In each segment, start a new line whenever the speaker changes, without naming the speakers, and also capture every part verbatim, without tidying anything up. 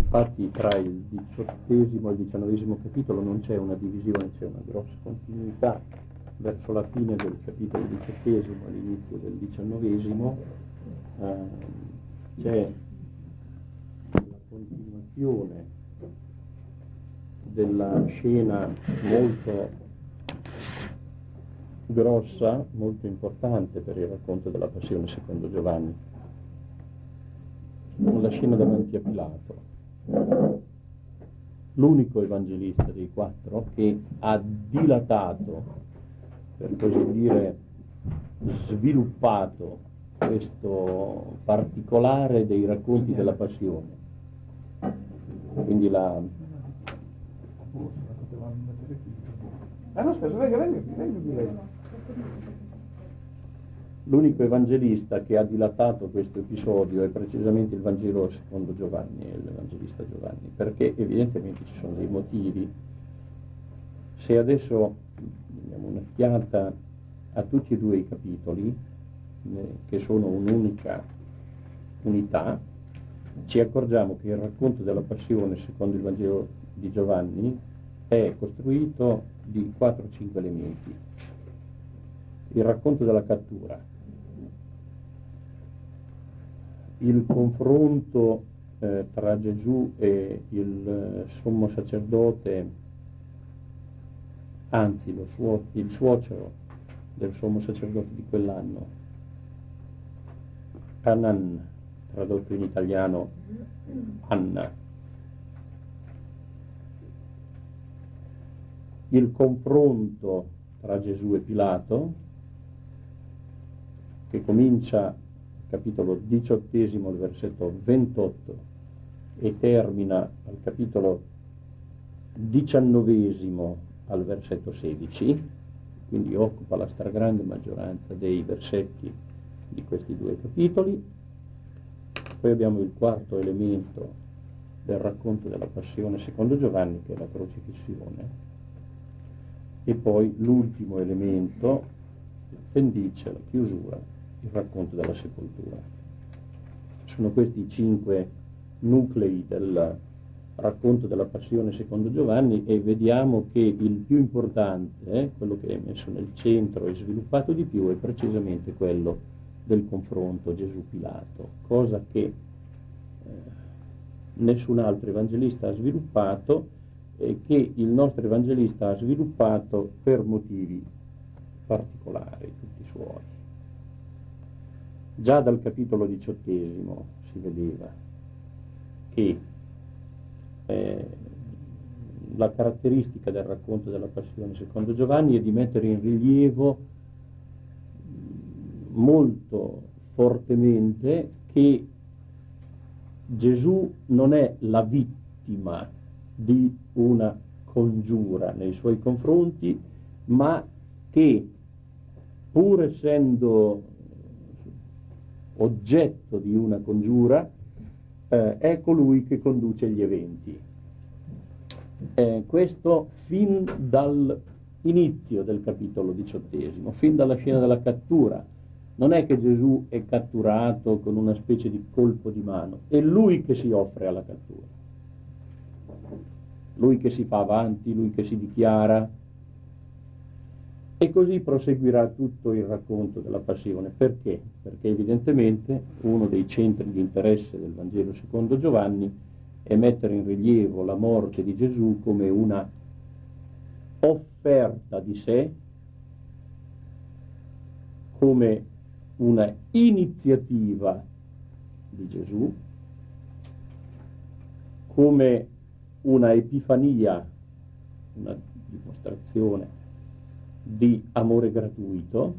infatti tra il diciottesimo e il diciannovesimo capitolo non c'è una divisione, c'è una grossa continuità. Verso la fine del capitolo diciottesimo, all'inizio del diciannovesimo, eh, c'è la continuazione della scena molto grossa, molto importante per il racconto della Passione secondo Giovanni. La scena davanti a Pilato. L'unico evangelista dei quattro che ha dilatato, per così dire, sviluppato questo particolare dei racconti della Passione. Quindi la...
Ah no, aspetta, venga, venga, venga di lei.
L'unico evangelista che ha dilatato questo episodio è precisamente il Vangelo secondo Giovanni, l'evangelista Giovanni, perché evidentemente ci sono dei motivi. Se adesso diamo un'occhiata a tutti e due i capitoli, eh, che sono un'unica unità, ci accorgiamo che il racconto della Passione secondo il Vangelo di Giovanni è costruito di quattro o cinque elementi. Il racconto della cattura, il confronto eh, tra Gesù e il eh, sommo sacerdote, anzi lo suo, il suocero del sommo sacerdote di quell'anno, Hanan, tradotto in italiano Anna. Il confronto tra Gesù e Pilato, che comincia al capitolo diciottesimo, al versetto ventotto, e termina al capitolo diciannovesimo, al versetto sedici, quindi occupa la stragrande maggioranza dei versetti di questi due capitoli. Poi abbiamo il quarto elemento del racconto della Passione secondo Giovanni, che è la crocifissione, e poi l'ultimo elemento, l'appendice, la chiusura, il racconto della sepoltura. Sono questi i cinque nuclei del racconto della Passione secondo Giovanni, e vediamo che il più importante, eh, quello che è messo nel centro e sviluppato di più, è precisamente quello del confronto Gesù-Pilato, cosa che eh, nessun altro evangelista ha sviluppato, e che il nostro evangelista ha sviluppato per motivi particolari, tutti suoi. Già dal capitolo diciottesimo si vedeva che eh, la caratteristica del racconto della Passione secondo Giovanni è di mettere in rilievo molto fortemente che Gesù non è la vittima di una congiura nei suoi confronti, ma che, pur essendo oggetto di una congiura, eh, è colui che conduce gli eventi. Eh, questo fin dall'inizio del capitolo diciottesimo, fin dalla scena della cattura. Non è che Gesù è catturato con una specie di colpo di mano, è lui che si offre alla cattura, lui che si fa avanti, lui che si dichiara, e così proseguirà tutto il racconto della Passione. Perché? Perché evidentemente uno dei centri di interesse del Vangelo secondo Giovanni è mettere in rilievo la morte di Gesù come una offerta di sé, come una iniziativa di Gesù, come una epifania, una dimostrazione di amore gratuito,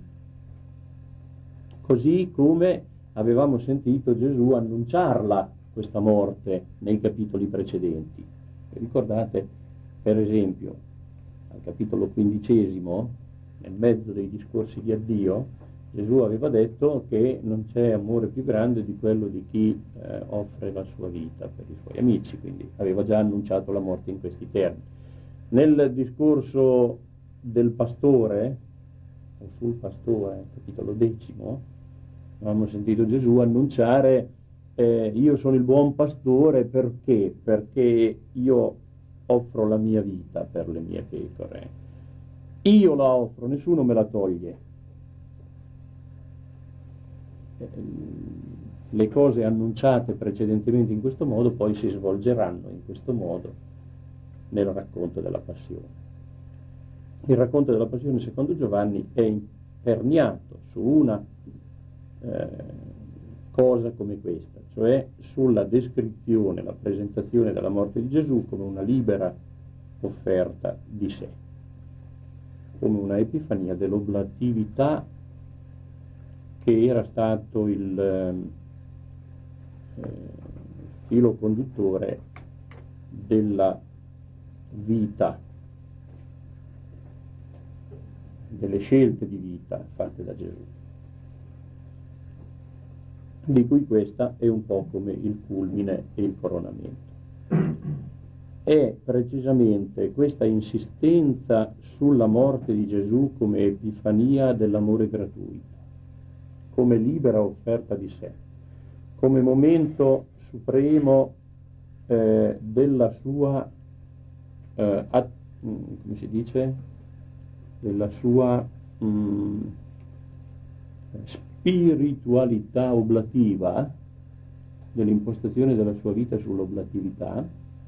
così come avevamo sentito Gesù annunciarla, questa morte, nei capitoli precedenti. E ricordate, per esempio, al capitolo quindicesimo, nel mezzo dei discorsi di addio, Gesù aveva detto che non c'è amore più grande di quello di chi eh, offre la sua vita per i suoi amici, quindi aveva già annunciato la morte in questi termini. Nel discorso del pastore, o sul pastore, capitolo decimo, avevamo sentito Gesù annunciare eh, io sono il buon pastore perché? Perché io offro la mia vita per le mie pecore. Io la offro, nessuno me la toglie. Le cose annunciate precedentemente in questo modo poi si svolgeranno in questo modo nel racconto della passione. Il racconto della passione secondo Giovanni è imperniato su una eh, cosa come questa, cioè sulla descrizione, la presentazione della morte di Gesù come una libera offerta di sé, come una epifania dell'oblatività che era stato il eh, filo conduttore della vita, delle scelte di vita fatte da Gesù, di cui questa è un po' come il culmine e il coronamento. È precisamente questa insistenza sulla morte di Gesù come epifania dell'amore gratuito, come libera offerta di sé, come momento supremo eh, della sua eh, at- come si dice? della sua mh, spiritualità oblativa, dell'impostazione della sua vita sull'oblatività.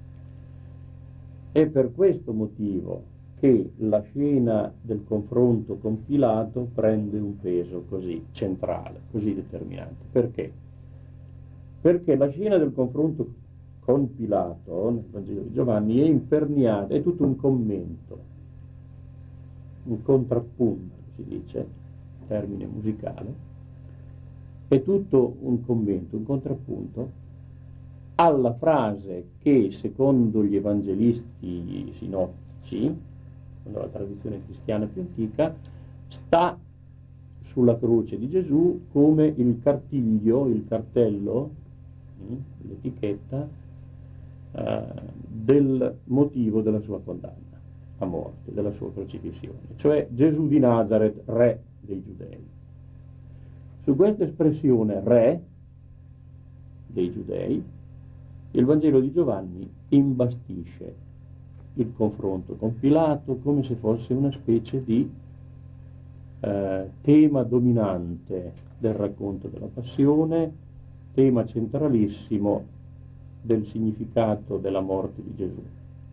È per questo motivo che la scena del confronto con Pilato prende un peso così centrale, così determinante. Perché? Perché la scena del confronto con Pilato nel Vangelo di Giovanni è imperniata, è tutto un commento, un contrappunto, si dice, termine musicale, è tutto un commento, un contrappunto alla frase che secondo gli evangelisti sinottici, secondo la tradizione cristiana più antica, sta sulla croce di Gesù come il cartiglio, il cartello, l'etichetta eh, del motivo della sua condanna a morte, della sua crocifissione, cioè Gesù di Nazaret, re dei Giudei. Su questa espressione re dei Giudei, il Vangelo di Giovanni imbastisce il confronto con Pilato come se fosse una specie di eh, tema dominante del racconto della passione, tema centralissimo del significato della morte di Gesù.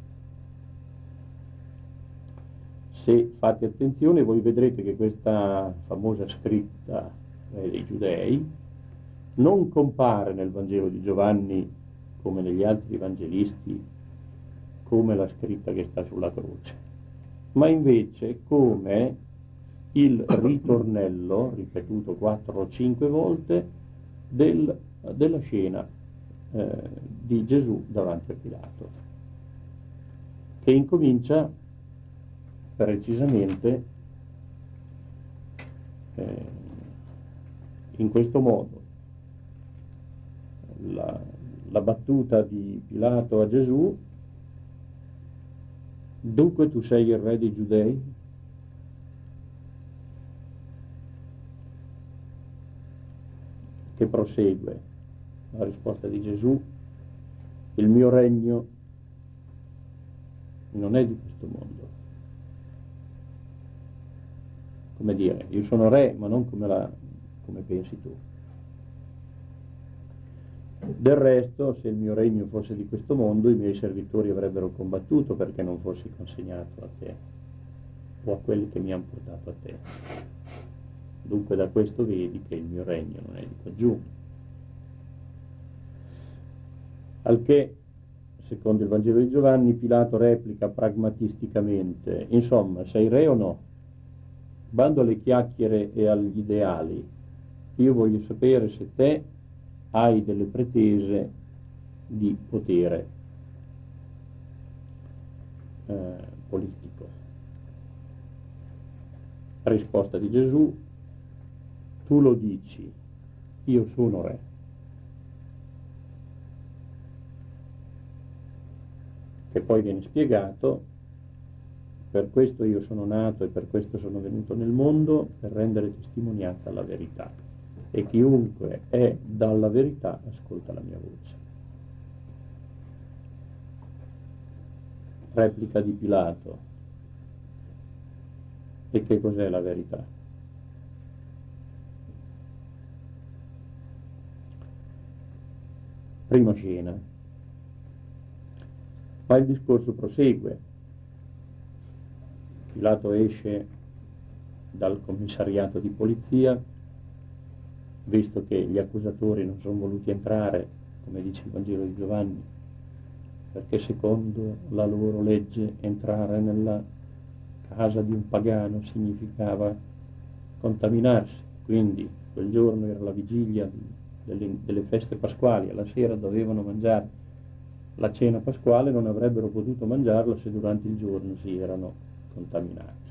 Se fate attenzione, voi vedrete che questa famosa scritta eh, dei Giudei non compare nel Vangelo di Giovanni come negli altri evangelisti come la scritta che sta sulla croce, ma invece come il ritornello, ripetuto quattro o cinque volte, del, della scena eh, di Gesù davanti a Pilato, che incomincia precisamente eh, in questo modo. La, la battuta di Pilato a Gesù: dunque tu sei il re dei Giudei? Che prosegue la risposta di Gesù: il mio regno non è di questo mondo. Come dire, io sono re, ma non come, la, come pensi tu. Del resto, se il mio regno fosse di questo mondo, i miei servitori avrebbero combattuto perché non fossi consegnato a te, o a quelli che mi hanno portato a te. Dunque da questo vedi che il mio regno non è di qua giù. Al che, secondo il Vangelo di Giovanni, Pilato replica pragmatisticamente: insomma, sei re o no? Bando alle chiacchiere e agli ideali, io voglio sapere se te hai delle pretese di potere eh, politico. Risposta di Gesù: tu lo dici, io sono re. Che poi viene spiegato: per questo io sono nato e per questo sono venuto nel mondo, per rendere testimonianza alla verità. e chiunque è dalla verità ascolta la mia voce. Replica di Pilato: e che cos'è la verità? Prima scena, ma il discorso prosegue. Pilato esce dal commissariato di polizia, visto che gli accusatori non sono voluti entrare, come dice il Vangelo di Giovanni, perché secondo la loro legge entrare nella casa di un pagano significava contaminarsi. Quindi quel giorno era la vigilia di, delle, delle feste pasquali, alla sera dovevano mangiare la cena pasquale, non avrebbero potuto mangiarla se durante il giorno si erano contaminati.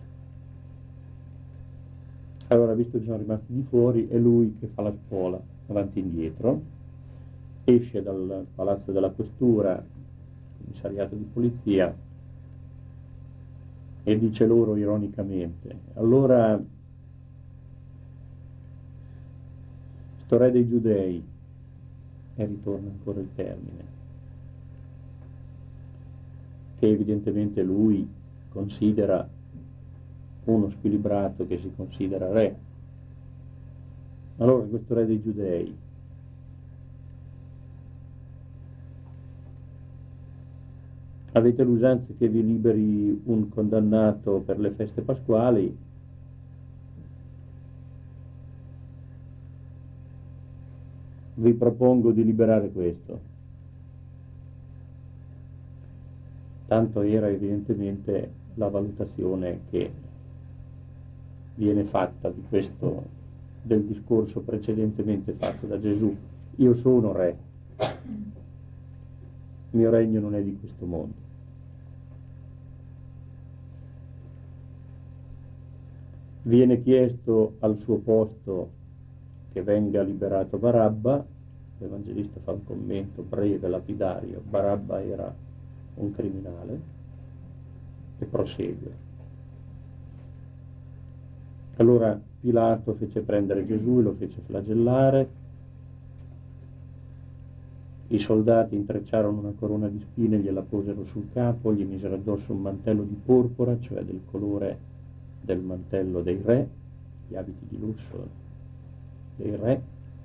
Allora, visto che sono rimasti di fuori, è lui che fa la spola avanti e indietro, esce dal palazzo della questura, commissariato di polizia, e dice loro ironicamente: allora, sto re dei giudei, e ritorna ancora il termine, che evidentemente lui considera uno squilibrato che si considera re. Allora, questo re dei giudei, avete l'usanza che vi liberi un condannato per le feste pasquali? Vi propongo di liberare questo. Tanto era evidentemente la valutazione che viene fatta di questo, del discorso precedentemente fatto da Gesù: io sono re, il mio regno non è di questo mondo. Viene chiesto al suo posto che venga liberato Barabba. L'Evangelista fa un commento breve, lapidario: Barabba era un criminale, e prosegue. Allora Pilato fece prendere Gesù e lo fece flagellare. I soldati intrecciarono una corona di spine e gliela posero sul capo, gli misero addosso un mantello di porpora, cioè del colore del mantello dei re, gli abiti di lusso dei re,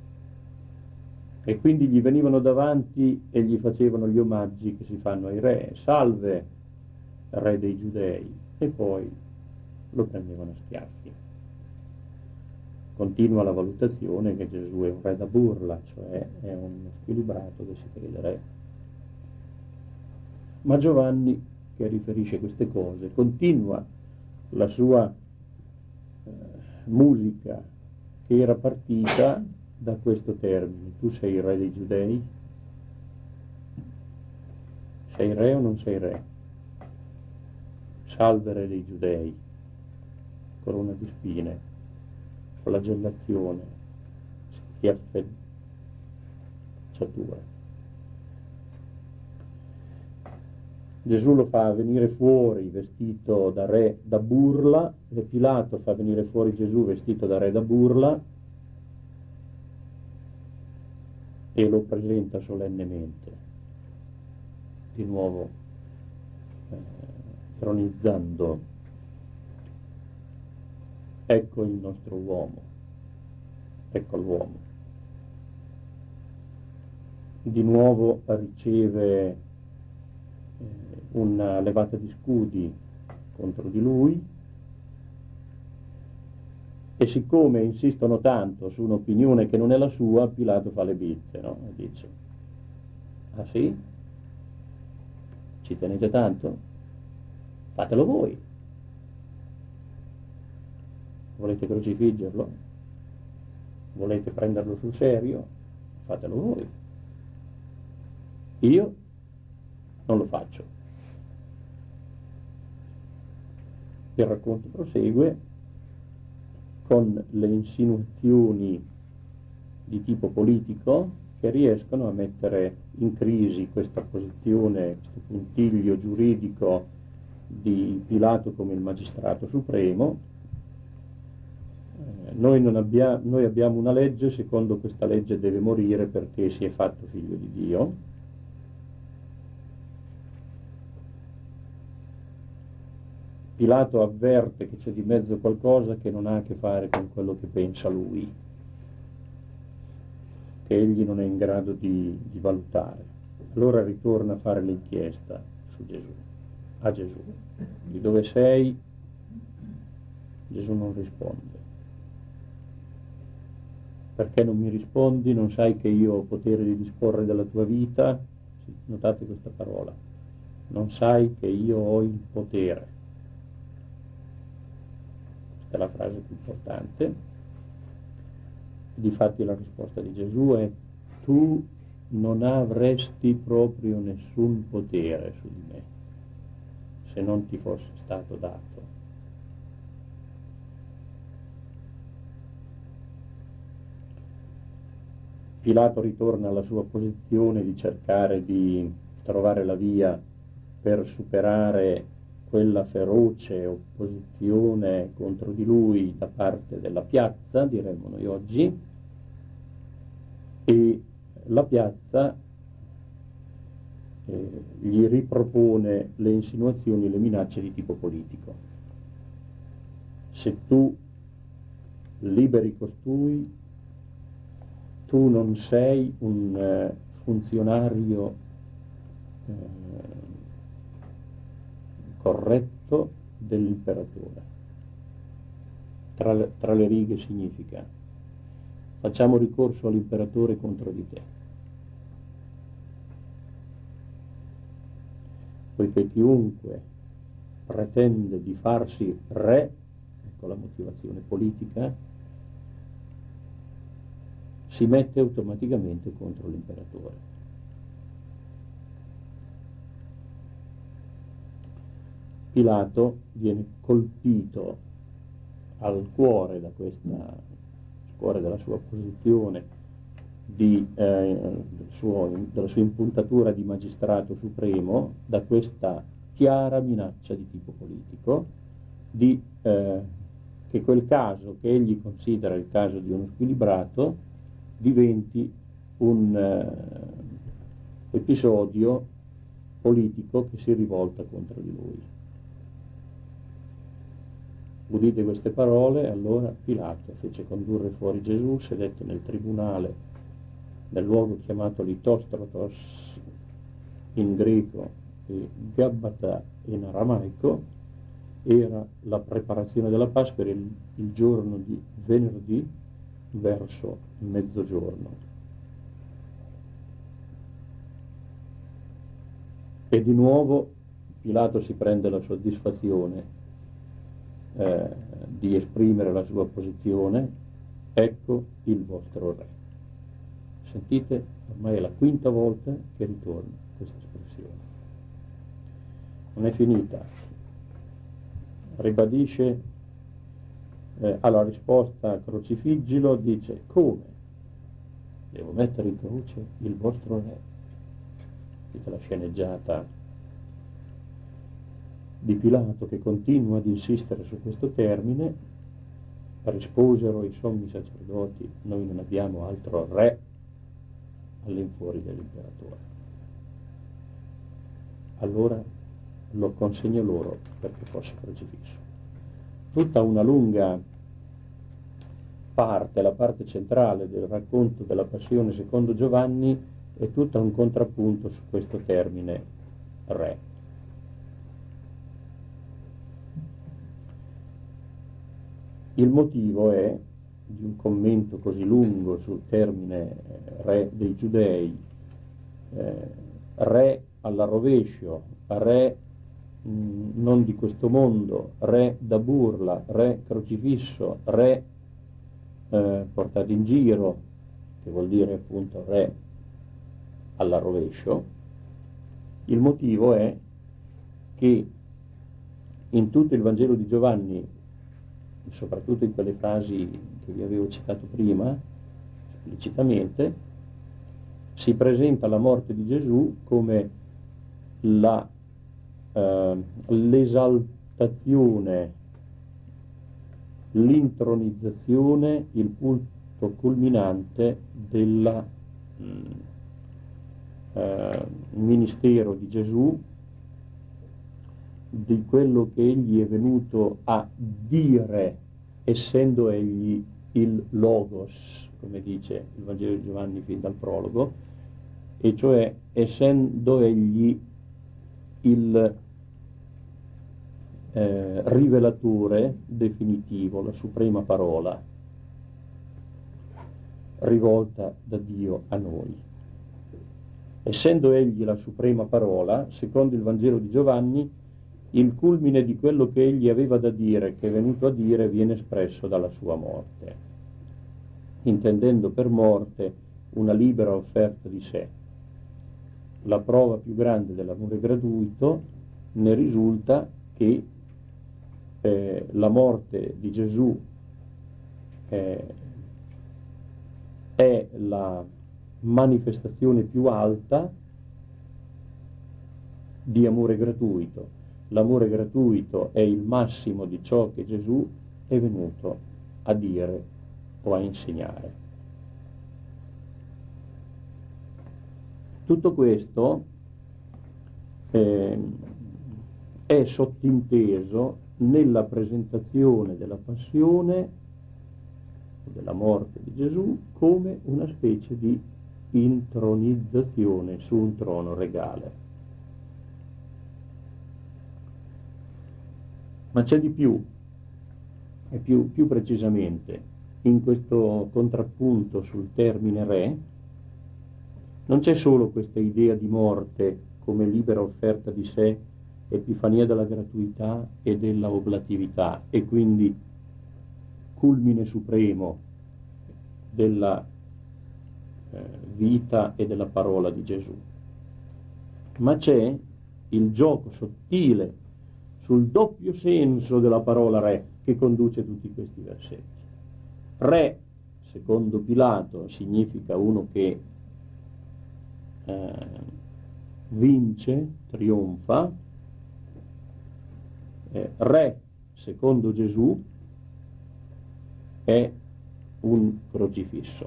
e quindi gli venivano davanti e gli facevano gli omaggi che si fanno ai re: salve, re dei giudei, e poi lo prendevano a schiaffi. Continua la valutazione che Gesù è un re da burla, cioè è uno squilibrato che si crede re. Ma Giovanni, che riferisce queste cose, continua la sua eh, musica, che era partita da questo termine: tu sei il re dei giudei? Sei re o non sei re? Salve, re dei giudei. Corona di spine, flagellazione, schiaffeggiatura. Gesù lo fa venire fuori vestito da re da burla, e Pilato fa venire fuori Gesù vestito da re da burla e lo presenta solennemente, di nuovo eh, ironizzando: ecco il nostro uomo, ecco l'uomo. Di nuovo riceve eh, una levata di scudi contro di lui, e siccome insistono tanto su un'opinione che non è la sua, Pilato fa le bizze, no? E dice: ah sì? Ci tenete tanto? Fatelo voi. Volete crocifiggerlo? Volete prenderlo sul serio? Fatelo voi. Io non lo faccio. Il racconto prosegue con le insinuazioni di tipo politico che riescono a mettere in crisi questa posizione, questo puntiglio giuridico di Pilato come il magistrato supremo, Eh, noi, non abbia, noi abbiamo una legge, secondo questa legge deve morire perché si è fatto figlio di Dio. Pilato avverte che c'è di mezzo qualcosa che non ha a che fare con quello che pensa lui, che egli non è in grado di, di valutare. Allora ritorna a fare l'inchiesta su Gesù, a Gesù. Di dove sei? Gesù non risponde. Perché non mi rispondi? Non sai che io ho potere di disporre della tua vita? Notate questa parola. Non sai che io ho il potere. Questa è la frase più importante. Difatti la risposta di Gesù è: tu non avresti proprio nessun potere su di me se non ti fosse stato dato. Pilato ritorna alla sua posizione di cercare di trovare la via per superare quella feroce opposizione contro di lui da parte della piazza, diremmo noi oggi, e la piazza eh, gli ripropone le insinuazioni e le minacce di tipo politico. Se tu liberi costui, tu non sei un eh, funzionario eh, corretto dell'imperatore. Tra le, tra le righe significa: facciamo ricorso all'imperatore contro di te, poiché chiunque pretende di farsi re, ecco la motivazione politica, si mette automaticamente contro l'imperatore. Pilato viene colpito al cuore da questa, al cuore della sua posizione, di, eh, del suo, della sua impuntatura di magistrato supremo, da questa chiara minaccia di tipo politico, di eh, che quel caso che egli considera il caso di uno squilibrato diventi un eh, episodio politico che si rivolta contro di lui. Udite queste parole, allora Pilato fece condurre fuori Gesù, sedette nel tribunale, nel luogo chiamato Litostrotos in greco e Gabbata in aramaico. Era la preparazione della Pasqua, era il, il giorno di venerdì verso mezzogiorno. E di nuovo Pilato si prende la soddisfazione Eh, di esprimere la sua posizione: ecco il vostro re. Sentite, ormai è la quinta volta che ritorna questa espressione. Non è finita. Ribadisce eh, alla risposta crocifiggilo, dice: come? Devo mettere in croce il vostro re? Dite la sceneggiata di Pilato, che continua ad insistere su questo termine. Risposero i sommi sacerdoti: noi non abbiamo altro re all'infuori dell'imperatore. Allora lo consegno loro perché fosse crocifisso. Tutta una lunga parte, la parte centrale del racconto della passione secondo Giovanni, è tutta un contrappunto su questo termine re. Il motivo è di un commento così lungo sul termine re dei Giudei, eh, re alla rovescio, re mh, non di questo mondo, re da burla, re crocifisso, re eh, portato in giro, che vuol dire appunto re alla rovescio. Il motivo è che in tutto il Vangelo di Giovanni, soprattutto in quelle frasi che vi avevo citato prima, esplicitamente, si presenta la morte di Gesù come la, eh, l'esaltazione l'intronizzazione, il punto culminante del eh, ministero di Gesù, di quello che egli è venuto a dire, essendo egli il Logos, come dice il Vangelo di Giovanni fin dal prologo, e cioè essendo egli il eh, rivelatore definitivo, la suprema parola rivolta da Dio a noi. Essendo egli la suprema parola, secondo il Vangelo di Giovanni, il culmine di quello che egli aveva da dire, che è venuto a dire, viene espresso dalla sua morte, intendendo per morte una libera offerta di sé. La prova più grande dell'amore gratuito ne risulta che eh, la morte di Gesù eh, è la manifestazione più alta di amore gratuito. L'amore gratuito è il massimo di ciò che Gesù è venuto a dire o a insegnare. Tutto questo eh, è sottinteso nella presentazione della passione, della morte di Gesù, come una specie di intronizzazione su un trono regale. Ma c'è di più, e più, più precisamente, in questo contrappunto sul termine re, non c'è solo questa idea di morte come libera offerta di sé, epifania della gratuità e della oblatività, e quindi culmine supremo della eh, vita e della parola di Gesù, ma c'è il gioco sottile sul doppio senso della parola re che conduce tutti questi versetti. Re, secondo Pilato, significa uno che eh, vince, trionfa. Eh, re, secondo Gesù, è un crocifisso.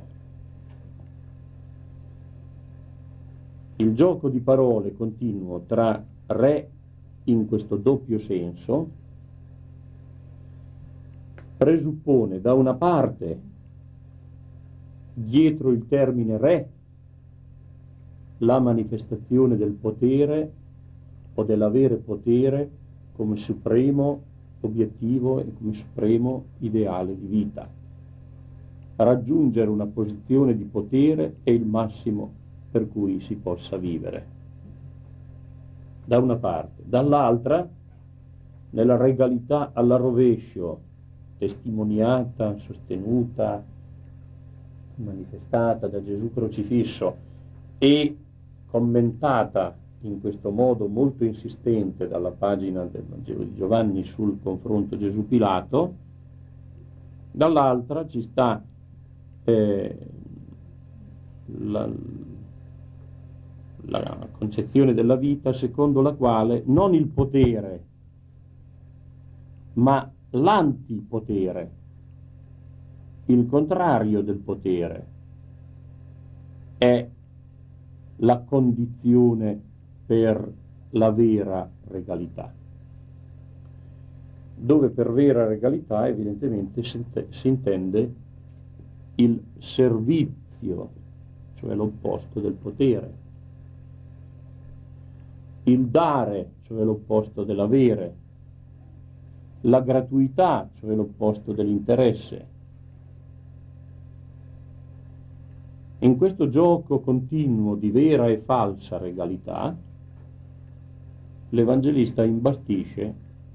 Il gioco di parole continuo tra re in questo doppio senso presuppone da una parte, dietro il termine re, la manifestazione del potere o dell'avere potere come supremo obiettivo e come supremo ideale di vita. Raggiungere una posizione di potere è il massimo per cui si possa vivere. Da una parte. Dall'altra, nella regalità alla rovescio, testimoniata, sostenuta, manifestata da Gesù crocifisso e commentata in questo modo molto insistente dalla pagina del Vangelo di Giovanni sul confronto Gesù-Pilato, dall'altra ci sta eh, la, la concezione della vita secondo la quale non il potere, ma l'antipotere, il contrario del potere, è la condizione per la vera regalità, dove per vera regalità evidentemente si intende il servizio, cioè l'opposto del potere, il dare, cioè l'opposto dell'avere, la gratuità, cioè l'opposto dell'interesse. In questo gioco continuo di vera e falsa regalità, l'Evangelista imbastisce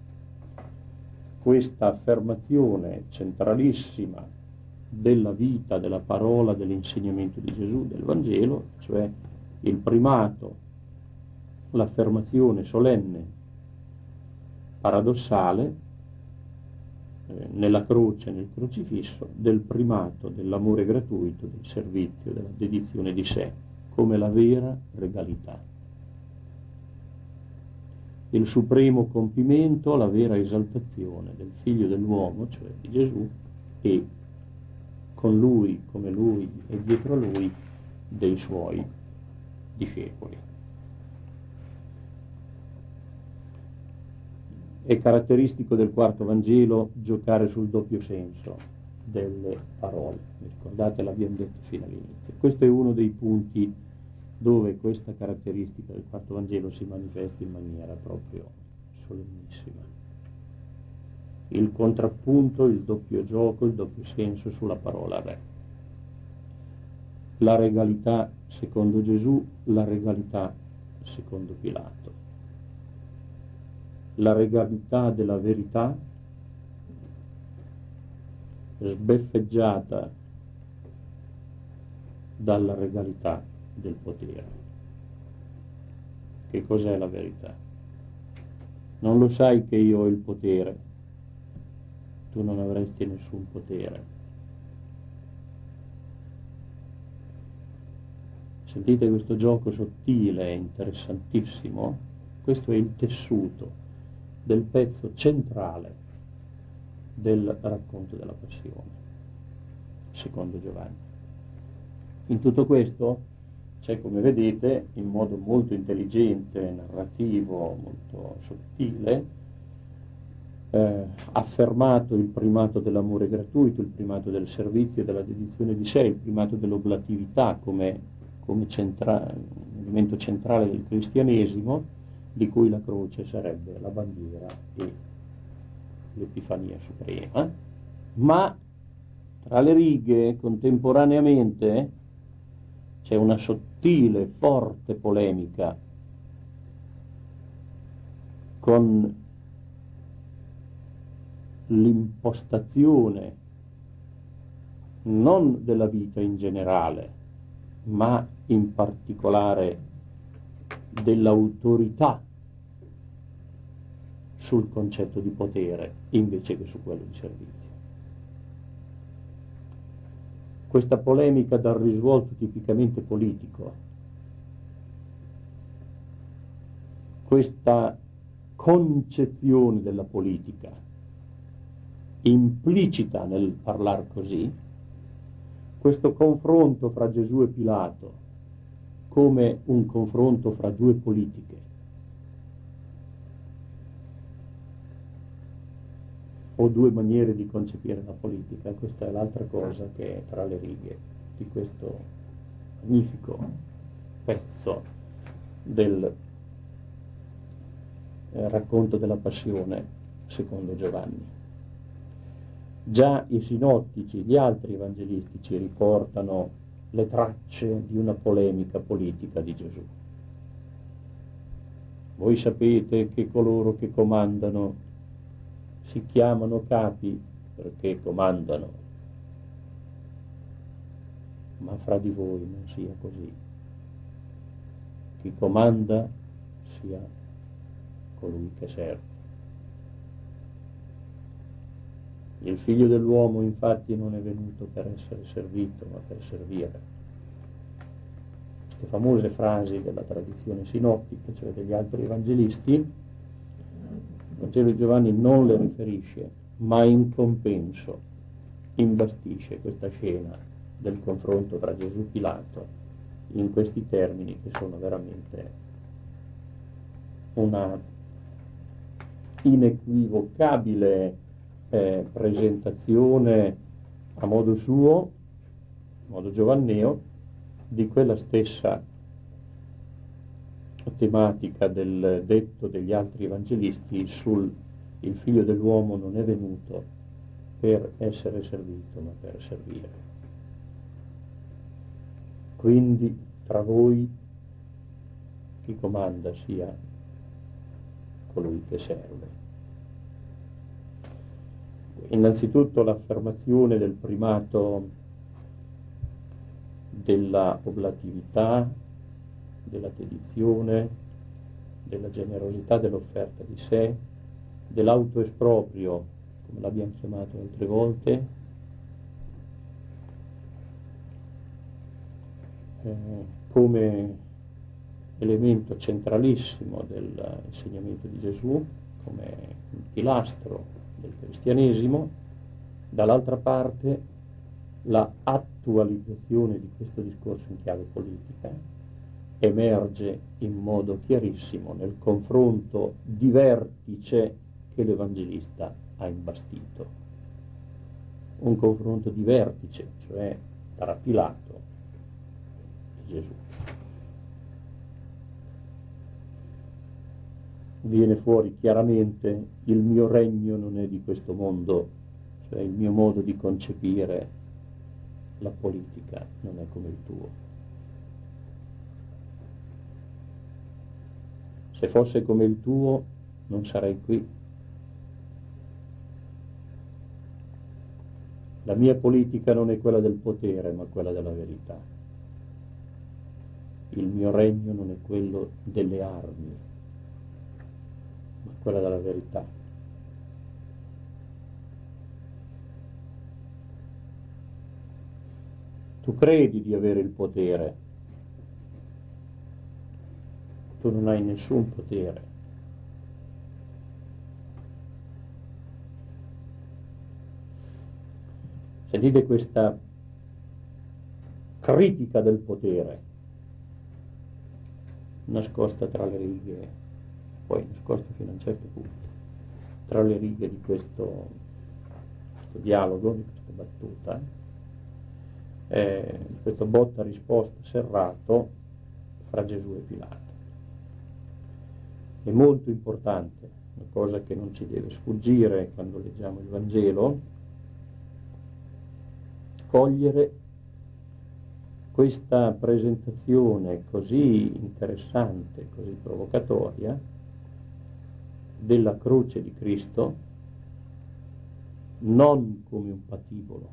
questa affermazione centralissima della vita, della parola, dell'insegnamento di Gesù, del Vangelo, cioè il primato, l'affermazione solenne, paradossale, eh, nella croce, nel crocifisso, del primato dell'amore gratuito, del servizio, della dedizione di sé, come la vera regalità. il supremo compimento, la vera esaltazione del figlio dell'uomo, cioè di Gesù, e con lui, come lui e dietro a lui, dei suoi discepoli. È caratteristico del quarto Vangelo giocare sul doppio senso delle parole. Vi ricordate, l'abbiamo detto fino all'inizio. Questo è uno dei punti dove questa caratteristica del quarto Vangelo si manifesta in maniera proprio solennissima. Il contrappunto, il doppio gioco, il doppio senso sulla parola re. La regalità secondo Gesù, la regalità secondo Pilato. La regalità della verità sbeffeggiata dalla regalità del potere. Che cos'è la verità? Non lo sai che io ho il potere? Tu non avresti nessun potere. Sentite questo gioco sottile e interessantissimo? Questo è il tessuto del pezzo centrale del racconto della passione, secondo Giovanni. In tutto questo c'è, come vedete, in modo molto intelligente, narrativo, molto sottile, eh, affermato il primato dell'amore gratuito, il primato del servizio e della dedizione di sé, il primato dell'oblatività come, come centra- elemento centrale del cristianesimo, di cui la croce sarebbe la bandiera e l'Epifania suprema, ma tra le righe contemporaneamente c'è una sottile, forte polemica con l'impostazione non della vita in generale, ma in particolare dell'autorità sul concetto di potere invece che su quello di servizio. Questa polemica dal risvolto tipicamente politico, questa concezione della politica implicita nel parlare così, questo confronto fra Gesù e Pilato come un confronto fra due politiche, o due maniere di concepire la politica. Questa è l'altra cosa che è tra le righe di questo magnifico pezzo del eh, racconto della passione secondo Giovanni. Già i sinottici, gli altri evangelisti ci riportano le tracce di una polemica politica di Gesù. Voi sapete che coloro che comandano si chiamano capi perché comandano, ma fra di voi non sia così. Chi comanda sia colui che serve. Il figlio dell'uomo infatti non è venuto per essere servito, ma per servire. Queste famose frasi della tradizione sinottica, cioè degli altri evangelisti, il Vangelo di Giovanni non le riferisce, ma in compenso imbastisce questa scena del confronto tra Gesù e Pilato in questi termini che sono veramente una inequivocabile eh, presentazione a modo suo, a modo giovanneo, di quella stessa tematica del detto degli altri evangelisti sul il figlio dell'uomo non è venuto per essere servito, ma per servire. Quindi tra voi chi comanda sia colui che serve. Innanzitutto l'affermazione del primato della oblatività, della dedizione, della generosità dell'offerta di sé, dell'autoesproprio, come l'abbiamo chiamato altre volte, eh, come elemento centralissimo dell'insegnamento di Gesù, come un pilastro del cristianesimo, dall'altra parte la attualizzazione di questo discorso in chiave politica emerge in modo chiarissimo nel confronto di vertice che l'Evangelista ha imbastito. Un confronto di vertice, cioè tra Pilato e Gesù. Viene fuori chiaramente: il mio regno non è di questo mondo, cioè il mio modo di concepire la politica non è come il tuo. Se fosse come il tuo non sarei qui. La mia politica non è quella del potere, ma quella della verità. Il mio regno non è quello delle armi, ma quella della verità. Tu credi di avere il potere, tu non hai nessun potere. Sentite questa critica del potere, nascosta tra le righe, poi nascosta fino a un certo punto, tra le righe di questo, questo dialogo, di questa battuta, eh, di questo botta-risposta serrato fra Gesù e Pilato. È molto importante, una cosa che non ci deve sfuggire quando leggiamo il Vangelo, cogliere questa presentazione così interessante, così provocatoria della croce di Cristo non come un patibolo,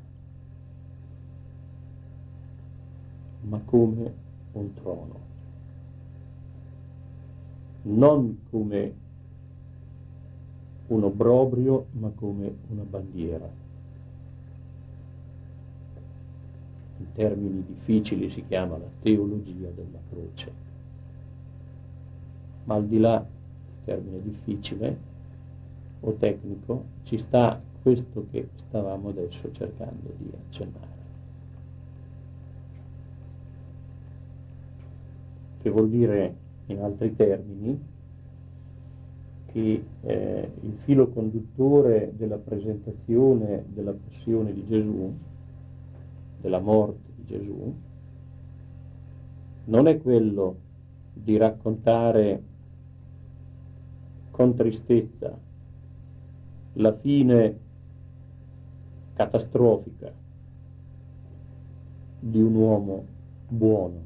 ma come un trono, non come un obbrobrio, ma come una bandiera. In termini difficili si chiama la teologia della croce, ma al di là del termine difficile o tecnico ci sta questo che stavamo adesso cercando di accennare, che vuol dire, in altri termini, che eh, il filo conduttore della presentazione della passione di Gesù, della morte di Gesù, non è quello di raccontare con tristezza la fine catastrofica di un uomo buono,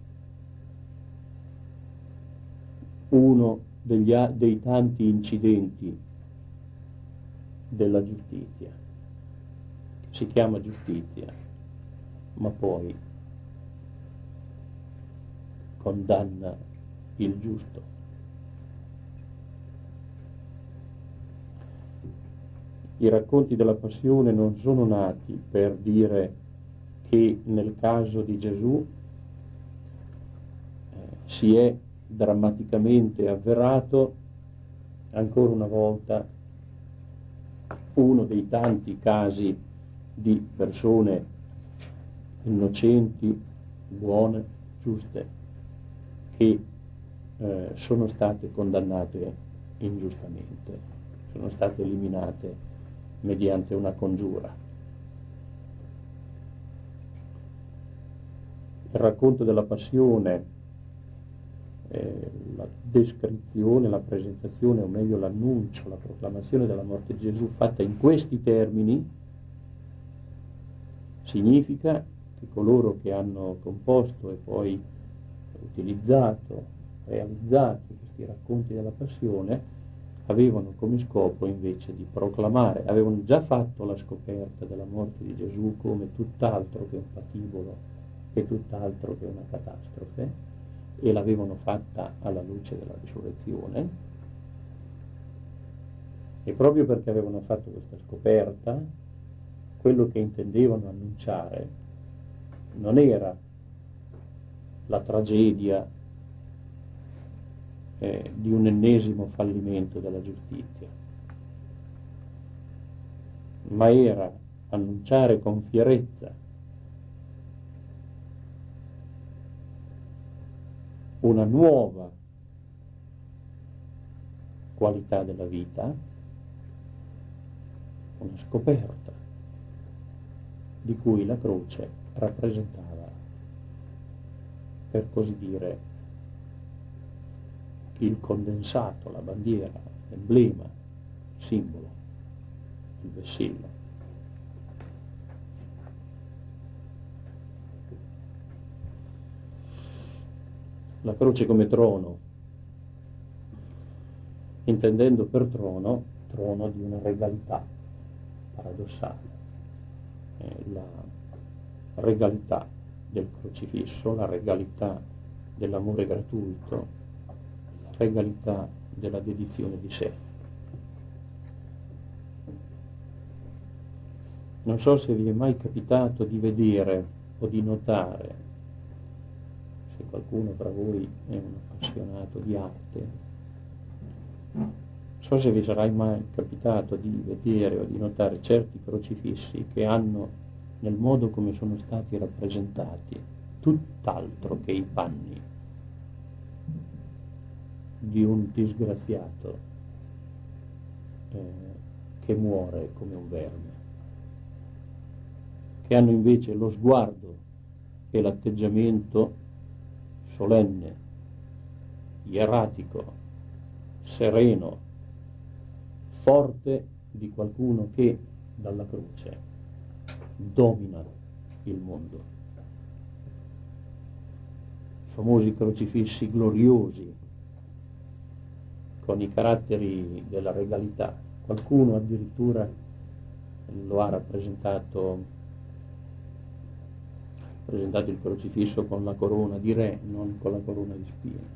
uno degli, dei tanti incidenti della giustizia, che si chiama giustizia, ma poi condanna il giusto. I racconti della passione non sono nati per dire che nel caso di Gesù eh, si è drammaticamente avverato ancora una volta uno dei tanti casi di persone innocenti, buone, giuste, che eh, sono state condannate ingiustamente, sono state eliminate mediante una congiura. Il racconto della passione, eh, la descrizione, la presentazione, o meglio l'annuncio, la proclamazione della morte di Gesù fatta in questi termini, significa che coloro che hanno composto e poi utilizzato, realizzato questi racconti della passione avevano come scopo invece di proclamare, avevano già fatto la scoperta della morte di Gesù come tutt'altro che un patibolo e tutt'altro che una catastrofe, e l'avevano fatta alla luce della risurrezione, e proprio perché avevano fatto questa scoperta, quello che intendevano annunciare non era la tragedia eh, di un ennesimo fallimento della giustizia, ma era annunciare con fierezza una nuova qualità della vita, una scoperta di cui la croce rappresentava, per così dire, il condensato, la bandiera, l'emblema, il simbolo, il vessillo. La croce come trono, intendendo per trono, trono di una regalità paradossale. Eh, la regalità del crocifisso, la regalità dell'amore gratuito, la regalità della dedizione di sé. Non so se vi è mai capitato di vedere o di notare, se qualcuno tra voi è un appassionato di arte, non so se vi sarà mai capitato di vedere o di notare certi crocifissi che hanno, nel modo come sono stati rappresentati, tutt'altro che i panni di un disgraziato eh, che muore come un verme, che hanno invece lo sguardo e l'atteggiamento solenne, ieratico, sereno, forte di qualcuno che dalla croce domina il mondo. I famosi crocifissi gloriosi, con i caratteri della regalità. Qualcuno addirittura lo ha rappresentato, rappresentato il crocifisso con la corona di re, non con la corona di spine.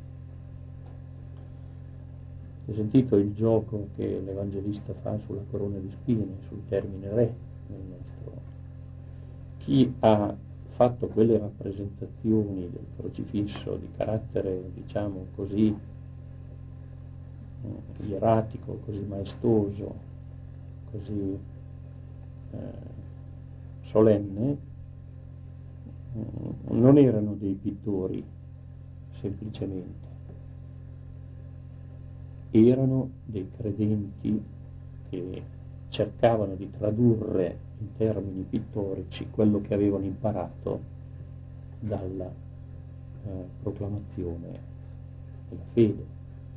Hai sentito il gioco che l'Evangelista fa sulla corona di spine, sul termine re nel nostro? Chi ha fatto quelle rappresentazioni del crocifisso di carattere, diciamo così, ieratico, così maestoso, così eh, solenne, non erano dei pittori semplicemente, erano dei credenti che cercavano di tradurre in termini pittorici quello che avevano imparato dalla eh, proclamazione della fede.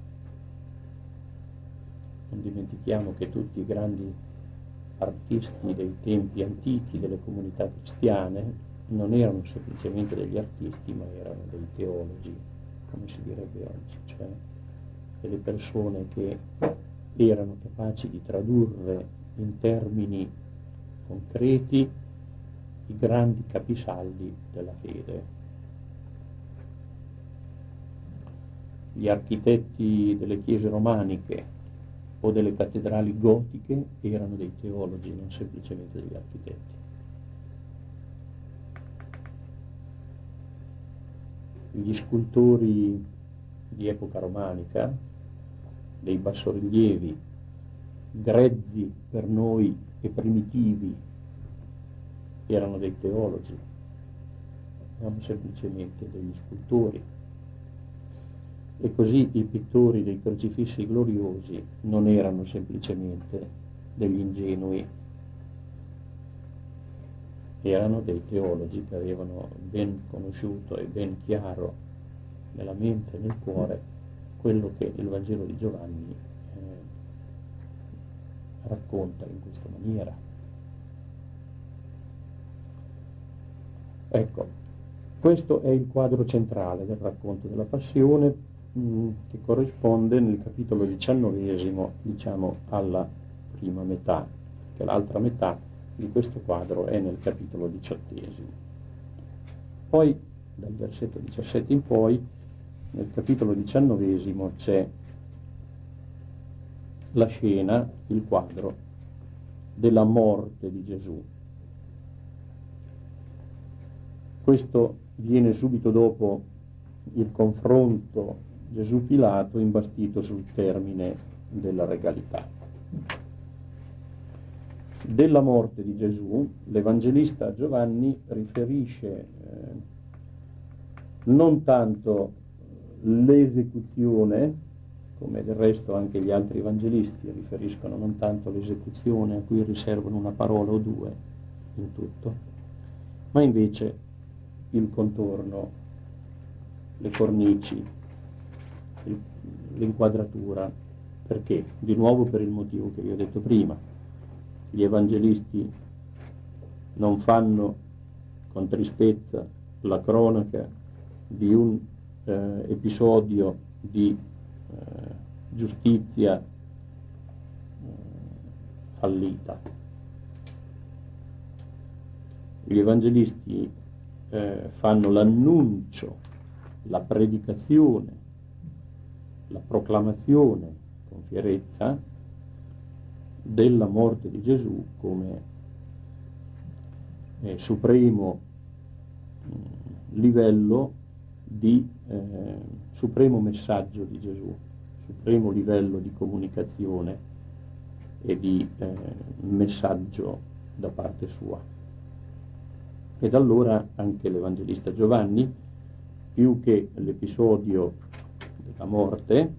Non dimentichiamo che tutti i grandi artisti dei tempi antichi, delle comunità cristiane, non erano semplicemente degli artisti, ma erano dei teologi, come si direbbe oggi, cioè delle persone che erano capaci di tradurre in termini concreti i grandi capisaldi della fede. Gli architetti delle chiese romaniche o delle cattedrali gotiche erano dei teologi, non semplicemente degli architetti. Gli scultori di epoca romanica, dei bassorilievi grezzi per noi e primitivi, erano dei teologi, erano semplicemente degli scultori. E così i pittori dei crocifissi gloriosi non erano semplicemente degli ingenui, erano dei teologi che avevano ben conosciuto e ben chiaro nella mente e nel cuore quello che il Vangelo di Giovanni eh, racconta in questa maniera. Ecco, questo è il quadro centrale del racconto della Passione, che corrisponde nel capitolo diciannovesimo, diciamo, alla prima metà, che l'altra metà di questo quadro è nel capitolo diciottesimo. Poi, dal versetto diciassette in poi, nel capitolo diciannovesimo c'è la scena, il quadro della morte di Gesù. Questo viene subito dopo il confronto Gesù Pilato imbastito sul termine della regalità. Della morte di Gesù, l'Evangelista Giovanni riferisce eh, non tanto l'esecuzione, come del resto anche gli altri evangelisti riferiscono non tanto l'esecuzione, a cui riservano una parola o due in tutto, ma invece il contorno, le cornici, il, l'inquadratura. Perché? Di nuovo per il motivo che vi ho detto prima. Gli evangelisti non fanno con tristezza la cronaca di un eh, episodio di eh, giustizia eh, fallita. Gli evangelisti eh, fanno l'annuncio, la predicazione, la proclamazione con fierezza della morte di Gesù come eh, supremo mh, livello di eh, supremo messaggio di Gesù, supremo livello di comunicazione e di eh, messaggio da parte sua. Ed allora anche l'Evangelista Giovanni, più che l'episodio della morte,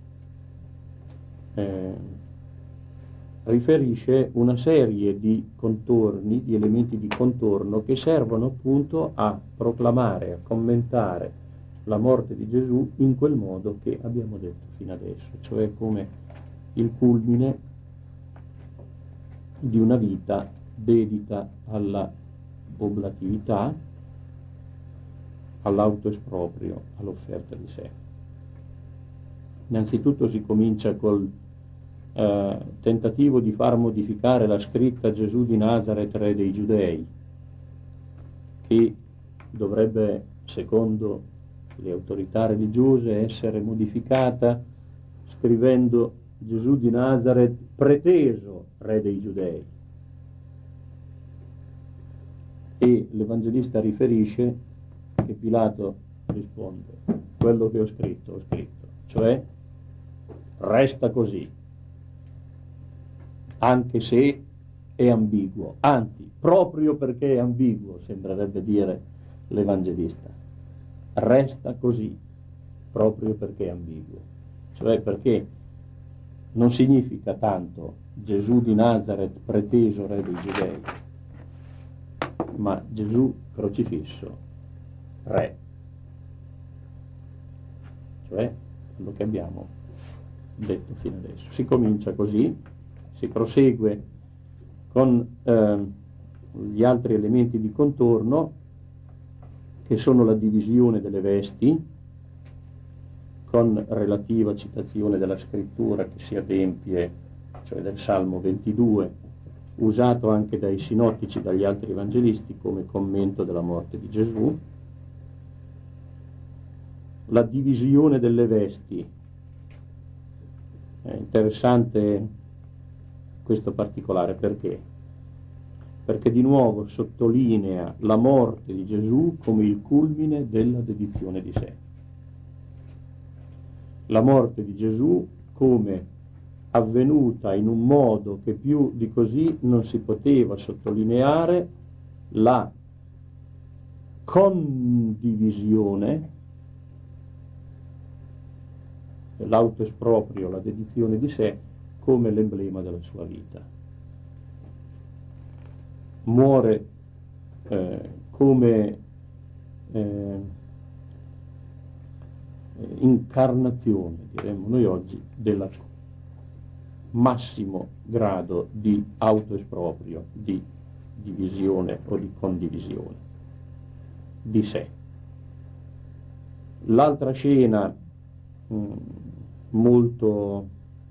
eh, riferisce una serie di contorni, di elementi di contorno che servono appunto a proclamare, a commentare la morte di Gesù in quel modo che abbiamo detto fino adesso, cioè come il culmine di una vita dedita alla oblatività, all'autoesproprio, all'offerta di sé. Innanzitutto si comincia col eh, tentativo di far modificare la scritta Gesù di Nazaret, re dei Giudei, che dovrebbe, secondo le autorità religiose, essere modificata scrivendo Gesù di Nazaret, preteso re dei Giudei. E l'Evangelista riferisce che Pilato risponde: quello che ho scritto, ho scritto, cioè resta così, anche se è ambiguo, anzi, proprio perché è ambiguo, sembrerebbe dire l'Evangelista, resta così, proprio perché è ambiguo, cioè perché non significa tanto Gesù di Nazaret preteso re dei Giudei, ma Gesù crocifisso re, cioè quello che abbiamo detto fino adesso. Si comincia così, si prosegue con eh, gli altri elementi di contorno, che sono la divisione delle vesti, con relativa citazione della scrittura che si adempie, cioè del Salmo ventidue, usato anche dai sinottici, dagli altri evangelisti, come commento della morte di Gesù. La divisione delle vesti, è interessante questo particolare, perché? Perché di nuovo sottolinea la morte di Gesù come il culmine della dedizione di sé. La morte di Gesù come avvenuta in un modo che più di così non si poteva sottolineare la condivisione, l'autoesproprio, la dedizione di sé come l'emblema della sua vita. Muore eh, come eh, incarnazione, diremmo noi oggi, del massimo grado di autoesproprio, di divisione o di condivisione di sé. L'altra scena mh, molto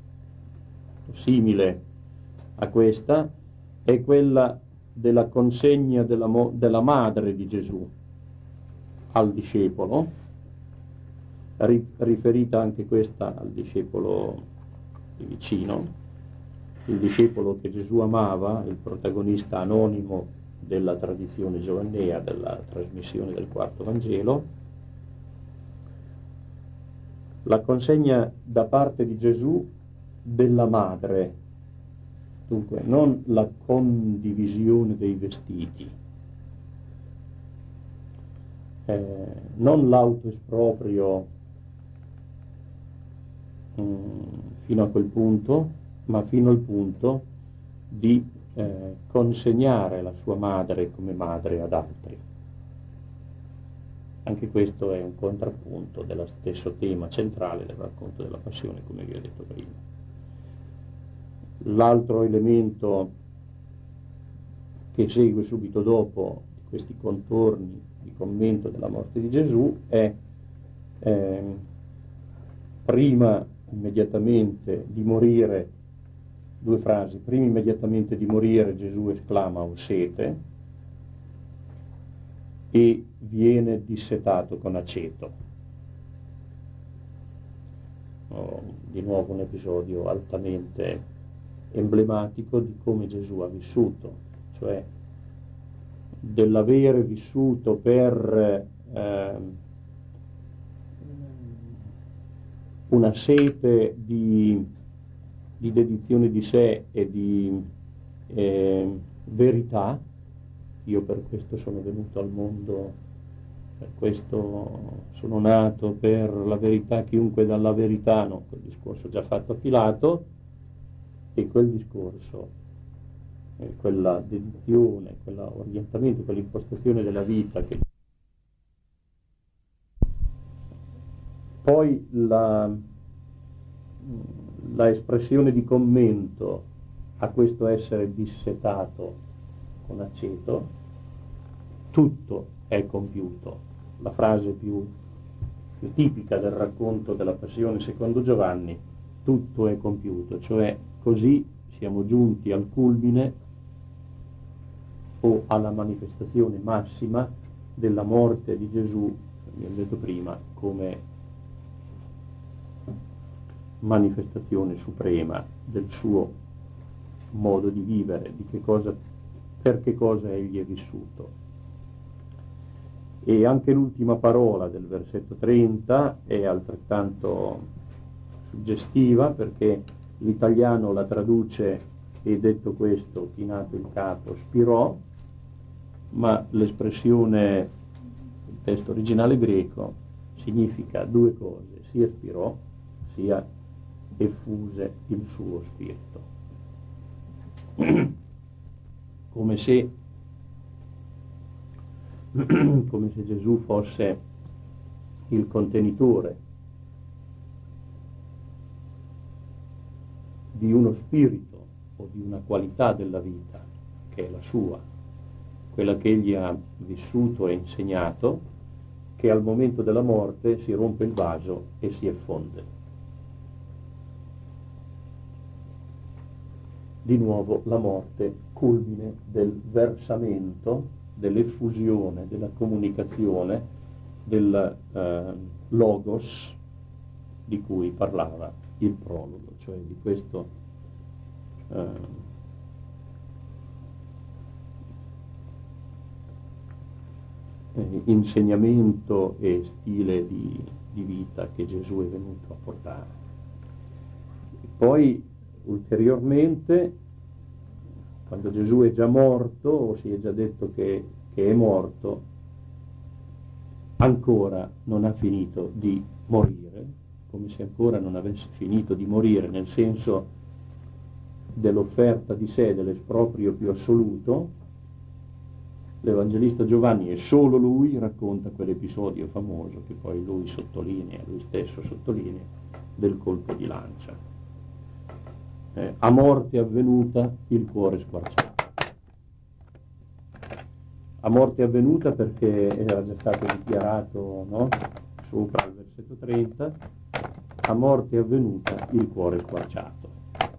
simile a questa è quella della consegna della, mo- della madre di Gesù al discepolo, ri- riferita anche questa al discepolo di vicino, il discepolo che Gesù amava, il protagonista anonimo della tradizione giovannea, della trasmissione del quarto Vangelo. la consegna da parte di Gesù della madre, dunque non la condivisione dei vestiti, eh, non l'autoesproprio mh, fino a quel punto, ma fino al punto di eh, consegnare la sua madre come madre ad altri. Anche questo è un contrappunto dello stesso tema centrale del racconto della Passione, come vi ho detto prima. L'altro elemento che segue subito dopo questi contorni di commento della morte di Gesù è eh, prima immediatamente di morire, due frasi, prima immediatamente di morire Gesù esclama ho sete, e viene dissetato con aceto. Oh, di nuovo un episodio altamente emblematico di come Gesù ha vissuto, cioè dell'avere vissuto per eh, una sete di, di dedizione di sé e di eh, verità. Io per questo sono venuto al mondo, per questo sono nato, per la verità, chiunque dalla verità, no, quel discorso già fatto a Pilato, e quel discorso, eh, quella dedizione, quell'orientamento, quell'impostazione della vita che poi la, la espressione di commento a questo essere dissetato con aceto, tutto è compiuto. La frase più, più tipica del racconto della Passione secondo Giovanni, tutto è compiuto, cioè così siamo giunti al culmine o alla manifestazione massima della morte di Gesù, come ho detto prima, come manifestazione suprema del suo modo di vivere, di che cosa, per che cosa egli è vissuto. E anche l'ultima parola del versetto trenta è altrettanto suggestiva, perché l'italiano la traduce e detto questo chinato il capo spirò, ma l'espressione del testo originale greco significa due cose, sia spirò sia effuse il suo spirito, come se come se Gesù fosse il contenitore di uno spirito o di una qualità della vita che è la sua, quella che egli ha vissuto e insegnato, che al momento della morte si rompe il vaso e si effonde. Di nuovo la morte, culmine del versamento, dell'effusione, della comunicazione, del eh, logos di cui parlava il prologo, cioè di questo eh, insegnamento e stile di, di vita che Gesù è venuto a portare. Poi ulteriormente, quando Gesù è già morto, o si è già detto che, che è morto, ancora non ha finito di morire, come se ancora non avesse finito di morire nel senso dell'offerta di sé, dell'esproprio più assoluto. L'Evangelista Giovanni, e solo lui, racconta quell'episodio famoso che poi lui sottolinea, lui stesso sottolinea, del colpo di lancia. Eh, a morte avvenuta il cuore squarciato. A morte avvenuta perché era già stato dichiarato, no? Sopra il versetto trenta, a morte avvenuta il cuore squarciato.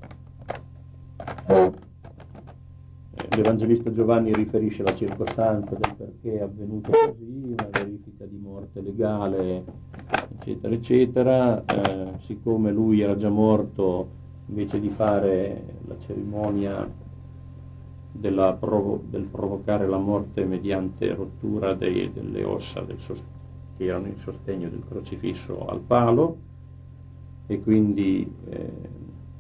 L'Evangelista Giovanni riferisce la circostanza del perché è avvenuto così, una verifica di morte legale, eccetera, eccetera. Eh, siccome lui era già morto, invece di fare la cerimonia della provo- del provocare la morte mediante rottura dei, delle ossa del sost- che erano in sostegno del crocifisso al palo, e quindi eh,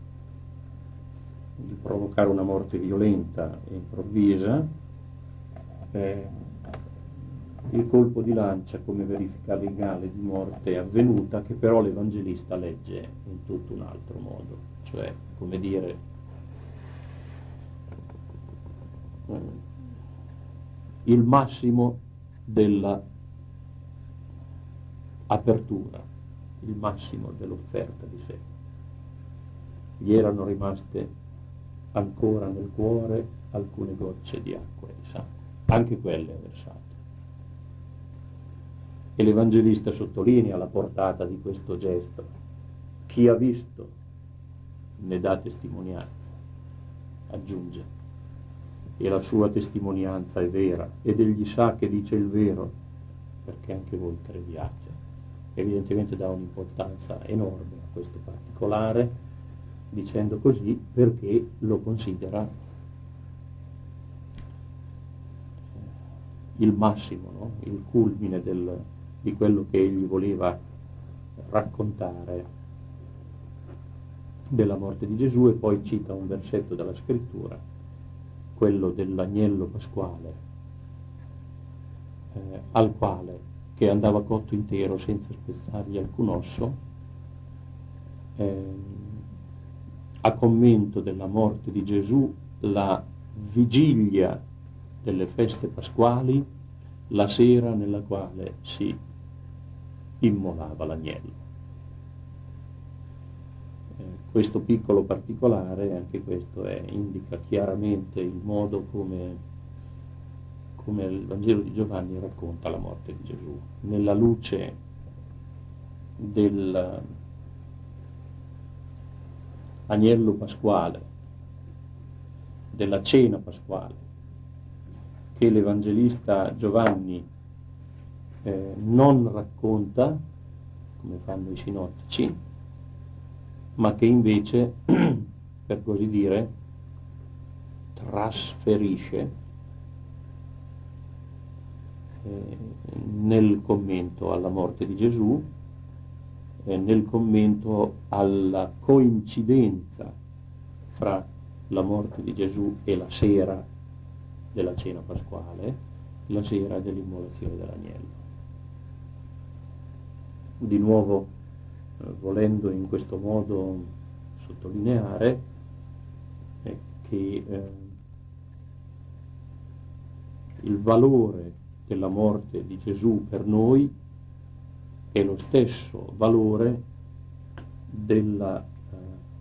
di provocare una morte violenta e improvvisa, eh, il colpo di lancia come verifica legale di morte avvenuta, che però l'Evangelista legge in tutto un altro modo, cioè, come dire, eh, il massimo della apertura, il massimo dell'offerta di sé. Gli erano rimaste ancora nel cuore alcune gocce di acqua e di sangue, anche quelle versate. E l'Evangelista sottolinea la portata di questo gesto. Chi ha visto ne dà testimonianza, aggiunge, e la sua testimonianza è vera, ed egli sa che dice il vero, perché anche voi crediate. Evidentemente dà un'importanza enorme a questo particolare, dicendo così perché lo considera il massimo, no? Il culmine del, di quello che egli voleva raccontare della morte di Gesù, e poi cita un versetto della scrittura, quello dell'agnello pasquale, eh, al quale, che andava cotto intero senza spezzargli alcun osso, eh, a commento della morte di Gesù, la vigilia delle feste pasquali, la sera nella quale si immolava l'agnello. Eh, questo piccolo particolare, anche questo è, indica chiaramente il modo come, come il Vangelo di Giovanni racconta la morte di Gesù, nella luce del agnello pasquale, della cena pasquale, che l'Evangelista Giovanni eh, non racconta, come fanno i sinottici, ma che invece, per così dire, trasferisce eh, nel commento alla morte di Gesù, eh, nel commento alla coincidenza fra la morte di Gesù e la sera della cena pasquale, la sera dell'immolazione dell'agnello. Di nuovo, eh, volendo in questo modo sottolineare eh, che eh, il valore della morte di Gesù per noi è lo stesso valore della eh,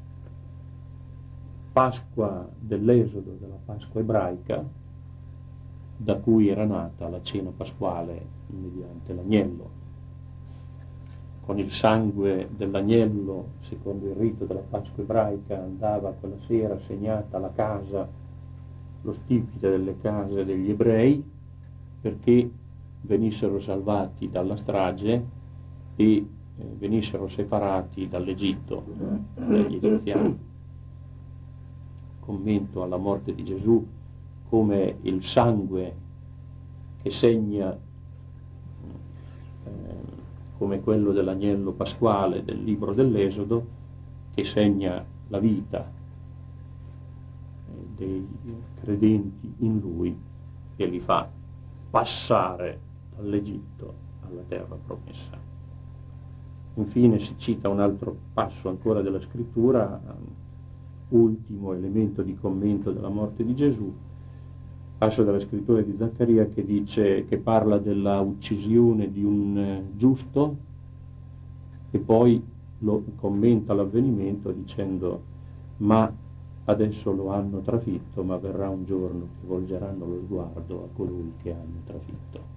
Pasqua dell'Esodo, della Pasqua ebraica, da cui era nata la cena pasquale mediante l'agnello. Con il sangue dell'agnello, secondo il rito della Pasqua ebraica, andava quella sera segnata la casa, lo stipite delle case degli ebrei, perché venissero salvati dalla strage e eh, venissero separati dall'Egitto, dagli egiziani. Commento alla morte di Gesù come il sangue che segna, eh, come quello dell'agnello pasquale del libro dell'Esodo, che segna la vita eh, dei credenti in Lui e li fa passare dall'Egitto alla terra promessa. Infine si cita un altro passo ancora della scrittura, ultimo elemento di commento della morte di Gesù, passo della scrittura di Zaccaria che dice, che parla della uccisione di un giusto e poi lo commenta l'avvenimento dicendo: ma adesso lo hanno trafitto, ma verrà un giorno che volgeranno lo sguardo a colui che hanno trafitto.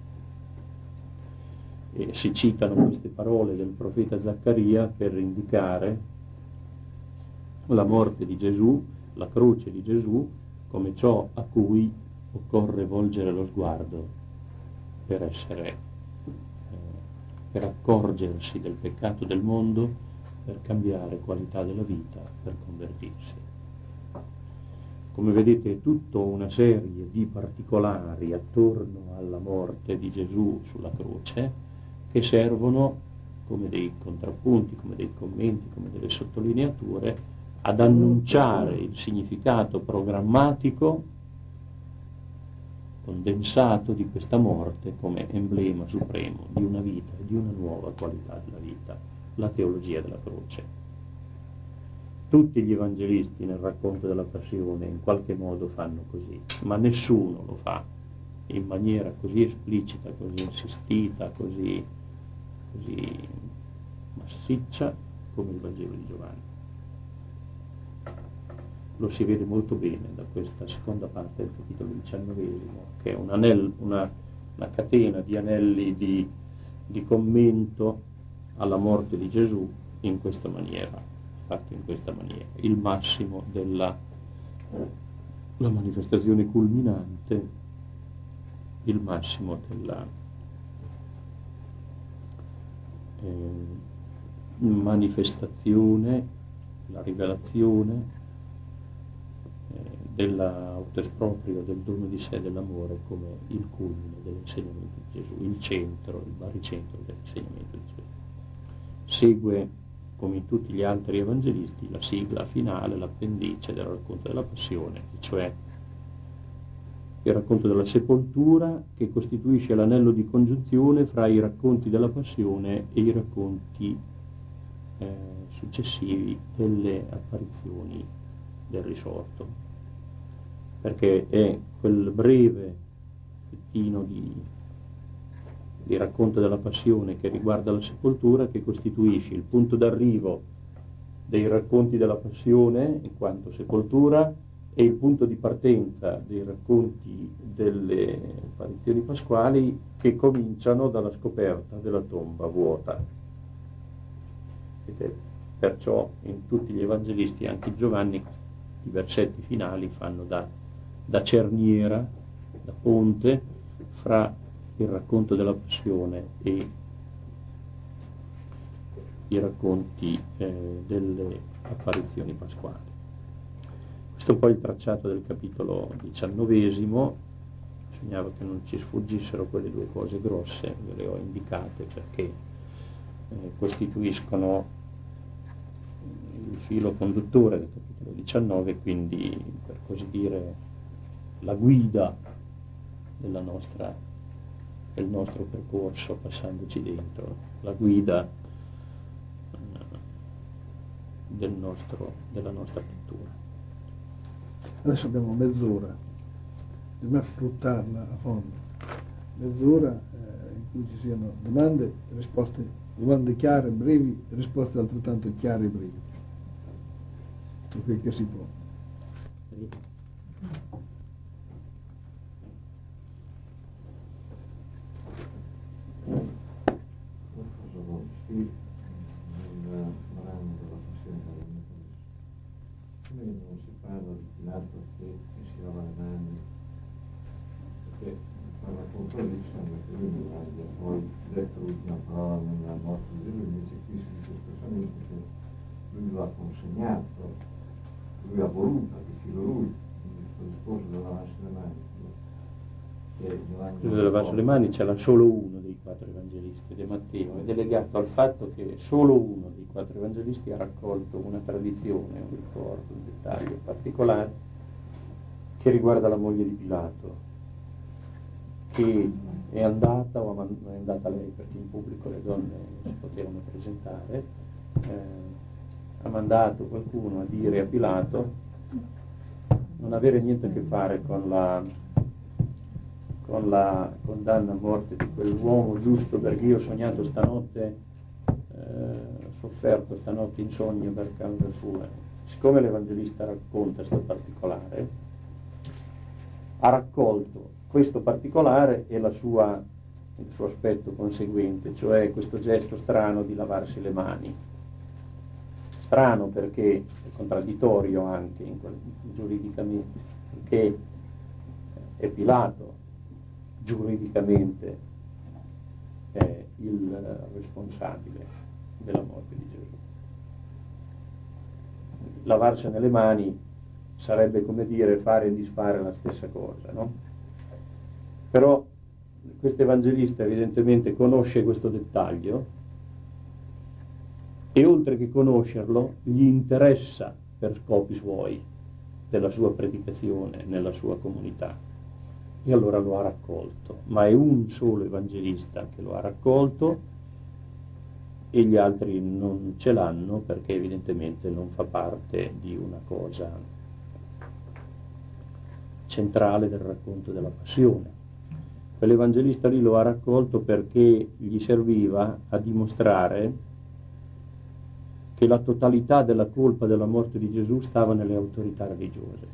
E si citano queste parole del profeta Zaccaria per indicare la morte di Gesù, la croce di Gesù, come ciò a cui occorre volgere lo sguardo per essere, eh, per accorgersi del peccato del mondo, per cambiare qualità della vita, per convertirsi. Come vedete, è tutta una serie di particolari attorno alla morte di Gesù sulla croce che servono come dei contrappunti, come dei commenti, come delle sottolineature, ad annunciare il significato programmatico condensato di questa morte come emblema supremo di una vita e di una nuova qualità della vita, la teologia della croce. Tutti gli evangelisti nel racconto della passione in qualche modo fanno così, ma nessuno lo fa in maniera così esplicita, così insistita, così, così massiccia come il Vangelo di Giovanni. Lo si vede molto bene da questa seconda parte del capitolo diciannovesimo, che è un anello, una, una catena di anelli di, di commento alla morte di Gesù in questa maniera, fatto in questa maniera. Il massimo della la manifestazione culminante, il massimo della eh, manifestazione, la rivelazione dell'autoesproprio del dono di sé dell'amore come il culmine dell'insegnamento di Gesù, il centro, il baricentro dell'insegnamento di Gesù. Segue, come in tutti gli altri evangelisti, la sigla finale, l'appendice del racconto della passione, cioè il racconto della sepoltura, che costituisce l'anello di congiunzione fra i racconti della passione e i racconti eh, successivi delle apparizioni del risorto, perché è quel breve fettino di, di racconto della passione che riguarda la sepoltura che costituisce il punto d'arrivo dei racconti della passione in quanto sepoltura e il punto di partenza dei racconti delle apparizioni pasquali che cominciano dalla scoperta della tomba vuota. Ed è perciò in tutti gli evangelisti, anche Giovanni, i versetti finali fanno da, da cerniera, da ponte fra il racconto della passione e i racconti eh, delle apparizioni pasquali. Questo è un po' il tracciato del capitolo diciannovesimo. Bisognava che non ci sfuggissero quelle due cose grosse, ve le ho indicate perché eh, costituiscono il filo conduttore del capitolo diciannove, quindi per così dire la guida della nostra, del nostro percorso passandoci dentro, la guida eh, del nostro, della nostra lettura.
Adesso abbiamo mezz'ora, bisogna sfruttarla a fondo, mezz'ora eh, in cui ci siano domande, risposte, domande chiare, brevi, risposte altrettanto chiare e brevi. Quel che si può.
Sì.
Cosa vuoi? Sì, nel brano della passione della mia come non si parla di Pilato che si lava le mani, perché per raccontare diciamo che lui non abbia poi detto l'ultima parola nella morte di Gesù, invece qui si dice espressamente che lui lo ha consegnato, lui ha voluto, ha deciso lui, quindi questo discorso di lavarsi le mani.
Quello di lavarsi le mani c'era solo uno dei quattro evangelisti, ed è Matteo, ed è legato al fatto che solo uno dei quattro evangelisti ha raccolto una tradizione, un ricordo, un dettaglio particolare che riguarda la moglie di Pilato, che è andata, o non è andata lei perché in pubblico le donne si potevano presentare, eh, ha mandato qualcuno a dire a Pilato non avere niente a che fare con la, con la condanna a morte di quell'uomo giusto, perché io ho sognato stanotte, eh, sofferto stanotte in sogno per causa sua. Siccome l'Evangelista racconta questo particolare, ha raccolto questo particolare e la sua, il suo aspetto conseguente, cioè questo gesto strano di lavarsi le mani. Strano perché è contraddittorio anche in quel, giuridicamente, perché è Pilato giuridicamente è il responsabile della morte di Gesù. Lavarsene le mani sarebbe come dire fare e disfare la stessa cosa, no? Però questo evangelista evidentemente conosce questo dettaglio e oltre che conoscerlo gli interessa per scopi suoi, della sua predicazione nella sua comunità, e allora lo ha raccolto. Ma è un solo evangelista che lo ha raccolto e gli altri non ce l'hanno perché evidentemente non fa parte di una cosa centrale del racconto della passione. Quell'evangelista lì lo ha raccolto perché gli serviva a dimostrare che la totalità della colpa della morte di Gesù stava nelle autorità religiose.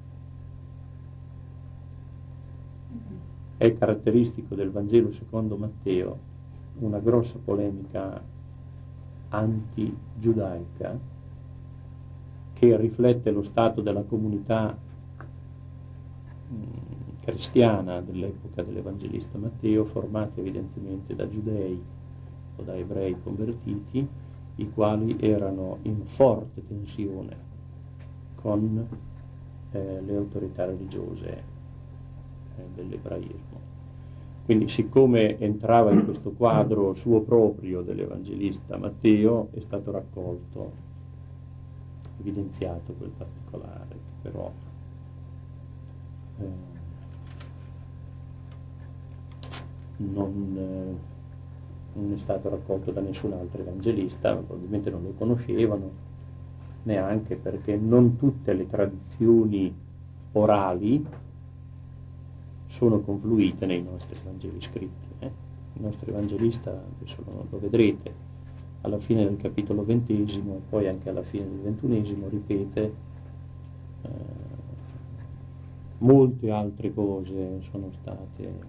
È caratteristico del Vangelo secondo Matteo una grossa polemica anti-giudaica che riflette lo stato della comunità cristiana dell'epoca dell'evangelista Matteo, formata evidentemente da giudei o da ebrei convertiti, i quali erano in forte tensione con eh, le autorità religiose eh, dell'ebraismo. Quindi, siccome entrava in questo quadro suo proprio dell'evangelista Matteo, è stato raccolto, evidenziato quel particolare, però eh, non, eh, non è stato raccolto da nessun altro evangelista, probabilmente non lo conoscevano, neanche perché non tutte le tradizioni orali sono confluite nei nostri Vangeli scritti. Eh? Il nostro evangelista, adesso lo, lo vedrete, alla fine del capitolo ventesimo e poi anche alla fine del ventunesimo ripete eh, molte altre cose sono state eh,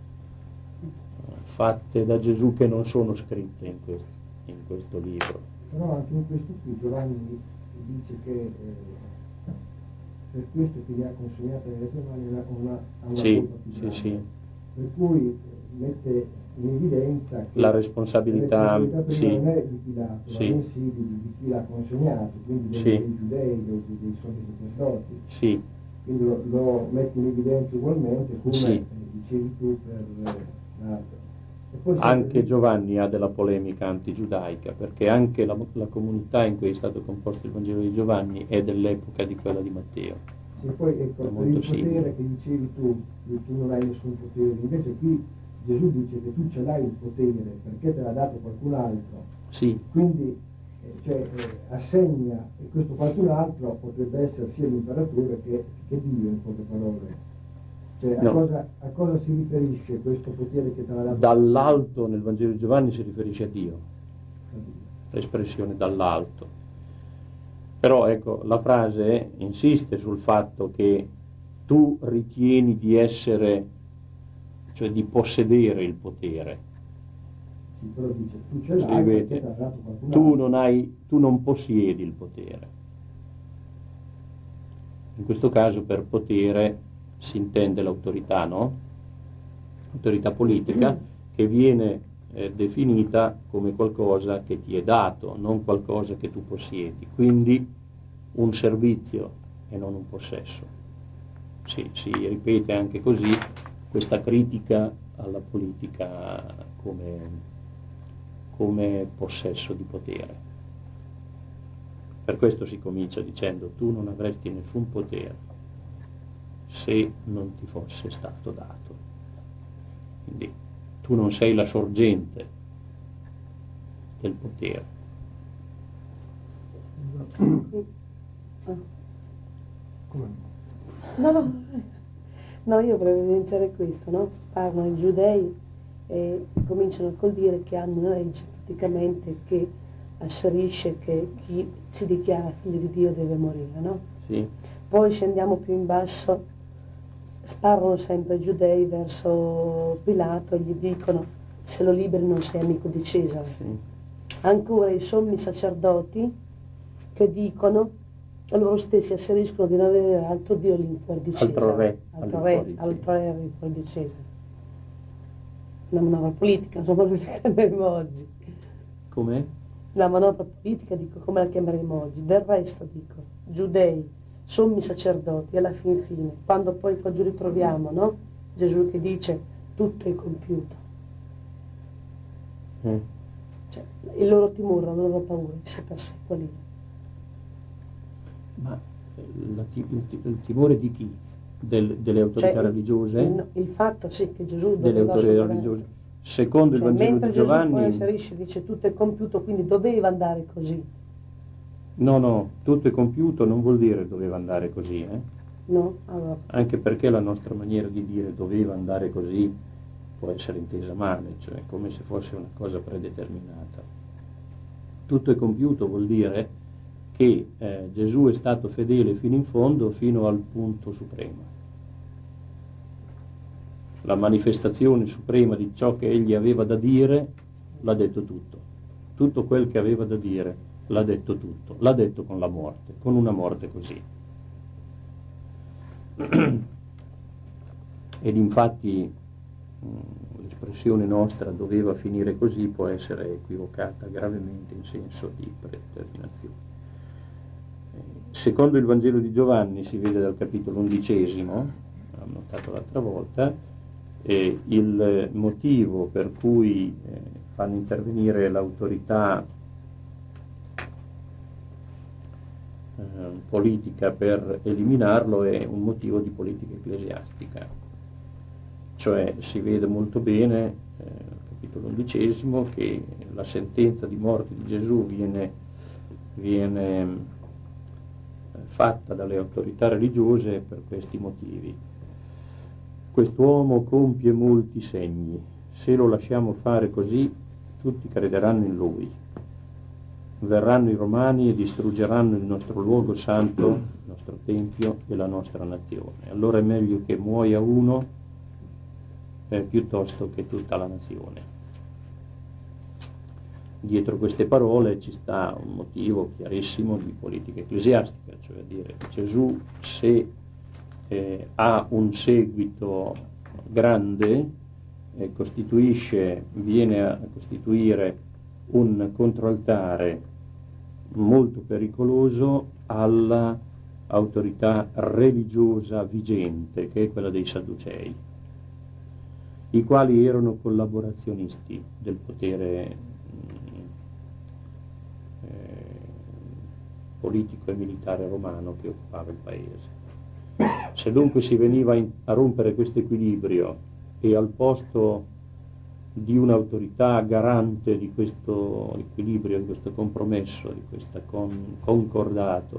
fatte da Gesù che non sono scritte in questo, in questo libro.
Però anche in questo qui Giovanni dice che eh, per questo che gli ha consegnato nelle tue mani una, una, una
sì,
colpa più grande.
sì, sì.
Per cui mette in evidenza che
la responsabilità,
la responsabilità
sì,
non è di Pilato,
sì,
ma bensì di, di chi l'ha consegnato, quindi dei,
sì,
dei giudei, dei, dei sommi sacerdoti.
sì,
Quindi lo, lo mette in evidenza ugualmente, come
sì.
eh, dicevi tu per eh, l'altro. E poi
Anche
sempre-
Giovanni ha della polemica antigiudaica, perché anche la, la comunità in cui è stato composto il Vangelo di Giovanni è dell'epoca di quella di Matteo.
Sì, poi ecco,
È
per
molto
il potere
simile.
che dicevi tu, tu non hai nessun potere, invece qui Gesù dice che tu ce l'hai il potere perché te l'ha dato qualcun altro,
Sì,
quindi eh, cioè, eh, assegna, e questo qualcun altro potrebbe essere sia l'imperatore che, che Dio, in poche parole. Cioè, a,
No.
cosa, a cosa si riferisce questo potere che te l'ha dato?
dall'alto nel Vangelo di Giovanni si riferisce a Dio, l'espressione dall'alto. Però ecco, la frase insiste sul fatto che tu ritieni di essere, cioè di possedere il potere.
Sì, però dice, tu ce l'hai
Vedete,
perché te l'ha dato qualcun
tu
altro.
non hai, tu non possiedi il potere. In questo caso per potere si intende l'autorità, no? L'autorità politica che viene eh, definita come qualcosa che ti è dato, non qualcosa che tu possiedi. Quindi un servizio e non un possesso. Si, si ripete anche così questa critica alla politica come, come possesso di potere. Per questo si comincia dicendo tu non avresti nessun potere se non ti fosse stato dato. Quindi tu non sei la sorgente del potere.
No, no, no, io volevo evidenziare questo, no? Parlano i giudei e cominciano col dire che hanno una legge praticamente che asserisce che chi si dichiara figlio di Dio deve morire, no?
Sì,
Poi scendiamo più in basso, sparano sempre i giudei verso Pilato e gli dicono se lo liberi non sei amico di Cesare.
sì,
Ancora i sommi sacerdoti che dicono loro stessi asseriscono di non avere altro Dio all'infuori di Cesare,
Altro re
altro
all'infuori
re,
di
altro re all'infuori di Cesare. Una manovra politica, insomma, come la chiameremo oggi.
come?
La manovra politica, dico, come la chiameremo oggi. Del resto, dico, giudei, sommi sacerdoti, alla fin fine, quando poi qua giù ritroviamo, no? Gesù che dice tutto è compiuto.
Mm.
Cioè, il loro timore, la loro paura di sé per sé, qual è?
Ma la, il, il timore di chi? Del, delle autorità
Cioè,
religiose?
Il, il fatto sì che Gesù
Delle
doveva
autorità
superare.
religiose. Secondo
Cioè,
il Vangelo
mentre
di
Gesù poi
Giovanni,
asserisce, dice tutto è compiuto, quindi doveva andare così,
no, no, tutto è compiuto non vuol dire doveva andare così, eh?
no? Allora,
Anche perché la nostra maniera di dire doveva andare così può essere intesa male, cioè come se fosse una cosa predeterminata. Tutto è compiuto vuol dire che eh, Gesù è stato fedele fino in fondo, fino al punto supremo. La manifestazione suprema di ciò che egli aveva da dire l'ha detto tutto. Tutto quel che aveva da dire l'ha detto tutto. L'ha detto con la morte, con una morte così. Ed infatti mh, l'espressione nostra doveva finire così può essere equivocata gravemente in senso di predeterminazione. Eh, secondo il Vangelo di Giovanni, si vede dal capitolo undicesimo, l'ho notato l'altra volta, e il motivo per cui eh, fanno intervenire l'autorità eh, politica per eliminarlo è un motivo di politica ecclesiastica. Cioè si vede molto bene, eh, nel capitolo undicesimo, che la sentenza di morte di Gesù viene, viene eh, fatta dalle autorità religiose per questi motivi. Quest'uomo compie molti segni, se lo lasciamo fare così tutti crederanno in lui. Verranno i romani e distruggeranno il nostro luogo santo, il nostro tempio e la nostra nazione. Allora è meglio che muoia uno eh, piuttosto che tutta la nazione. Dietro queste parole ci sta un motivo chiarissimo di politica ecclesiastica, cioè dire Gesù se eh, ha un seguito grande, eh, costituisce, viene a costituire un controaltare molto pericoloso alla autorità religiosa vigente, che è quella dei Sadducei, i quali erano collaborazionisti del potere eh, politico e militare romano che occupava il paese. Se dunque si veniva in, a rompere questo equilibrio e al posto di un'autorità garante di questo equilibrio, di questo compromesso, di questo con, concordato,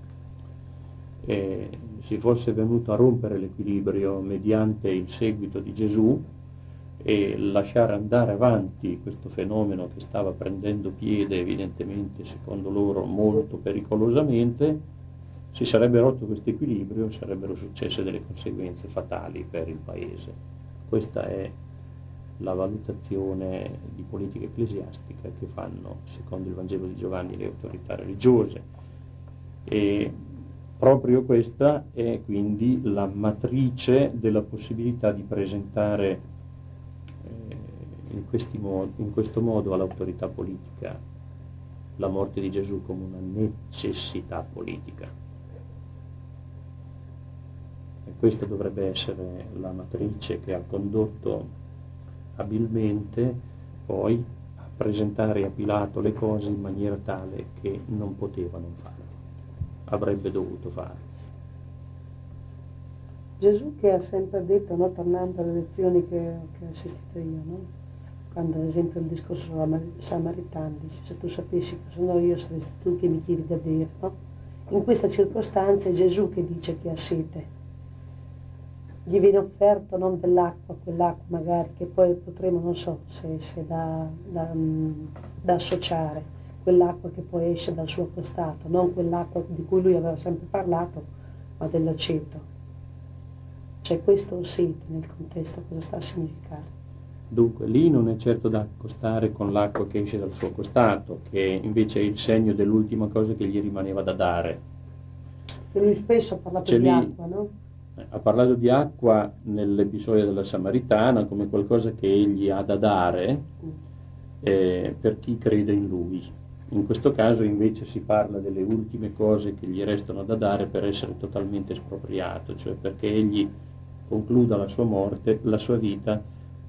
eh, si fosse venuto a rompere l'equilibrio mediante il seguito di Gesù e lasciare andare avanti questo fenomeno che stava prendendo piede evidentemente, secondo loro, molto pericolosamente, si sarebbe rotto questo equilibrio e sarebbero successe delle conseguenze fatali per il paese. Questa è la valutazione di politica ecclesiastica che fanno, secondo il Vangelo di Giovanni, le autorità religiose. E proprio questa è quindi la matrice della possibilità di presentare eh, in, questi mod- in questo modo all'autorità politica la morte di Gesù come una necessità politica. E questa dovrebbe essere la matrice che ha condotto abilmente poi a presentare a Pilato le cose in maniera tale che non poteva non farlo, avrebbe dovuto fare.
Gesù che ha sempre detto, no, tornando alle lezioni che, che ho assistito io, no? Quando ad esempio il discorso sulla Samaritana dice se tu sapessi che sono io saresti tu che mi chiedi da bere, no? In questa circostanza è Gesù che dice che ha sete. Gli viene offerto non dell'acqua, quell'acqua magari che poi potremo, non so se, se da, da, da associare, quell'acqua che poi esce dal suo costato, non quell'acqua di cui lui aveva sempre parlato, ma dell'aceto. C'è questo sete nel contesto, cosa sta a significare?
Dunque lì non è certo da accostare con l'acqua che esce dal suo costato, che invece è il segno dell'ultima cosa che gli rimaneva da dare.
E lui spesso ha parlato
C'è
di
lì,
acqua, no?
Ha parlato di acqua nell'episodio della Samaritana come qualcosa che egli ha da dare eh, per chi crede in lui. In questo caso invece si parla delle ultime cose che gli restano da dare per essere totalmente espropriato, cioè perché egli concluda la sua morte, la sua vita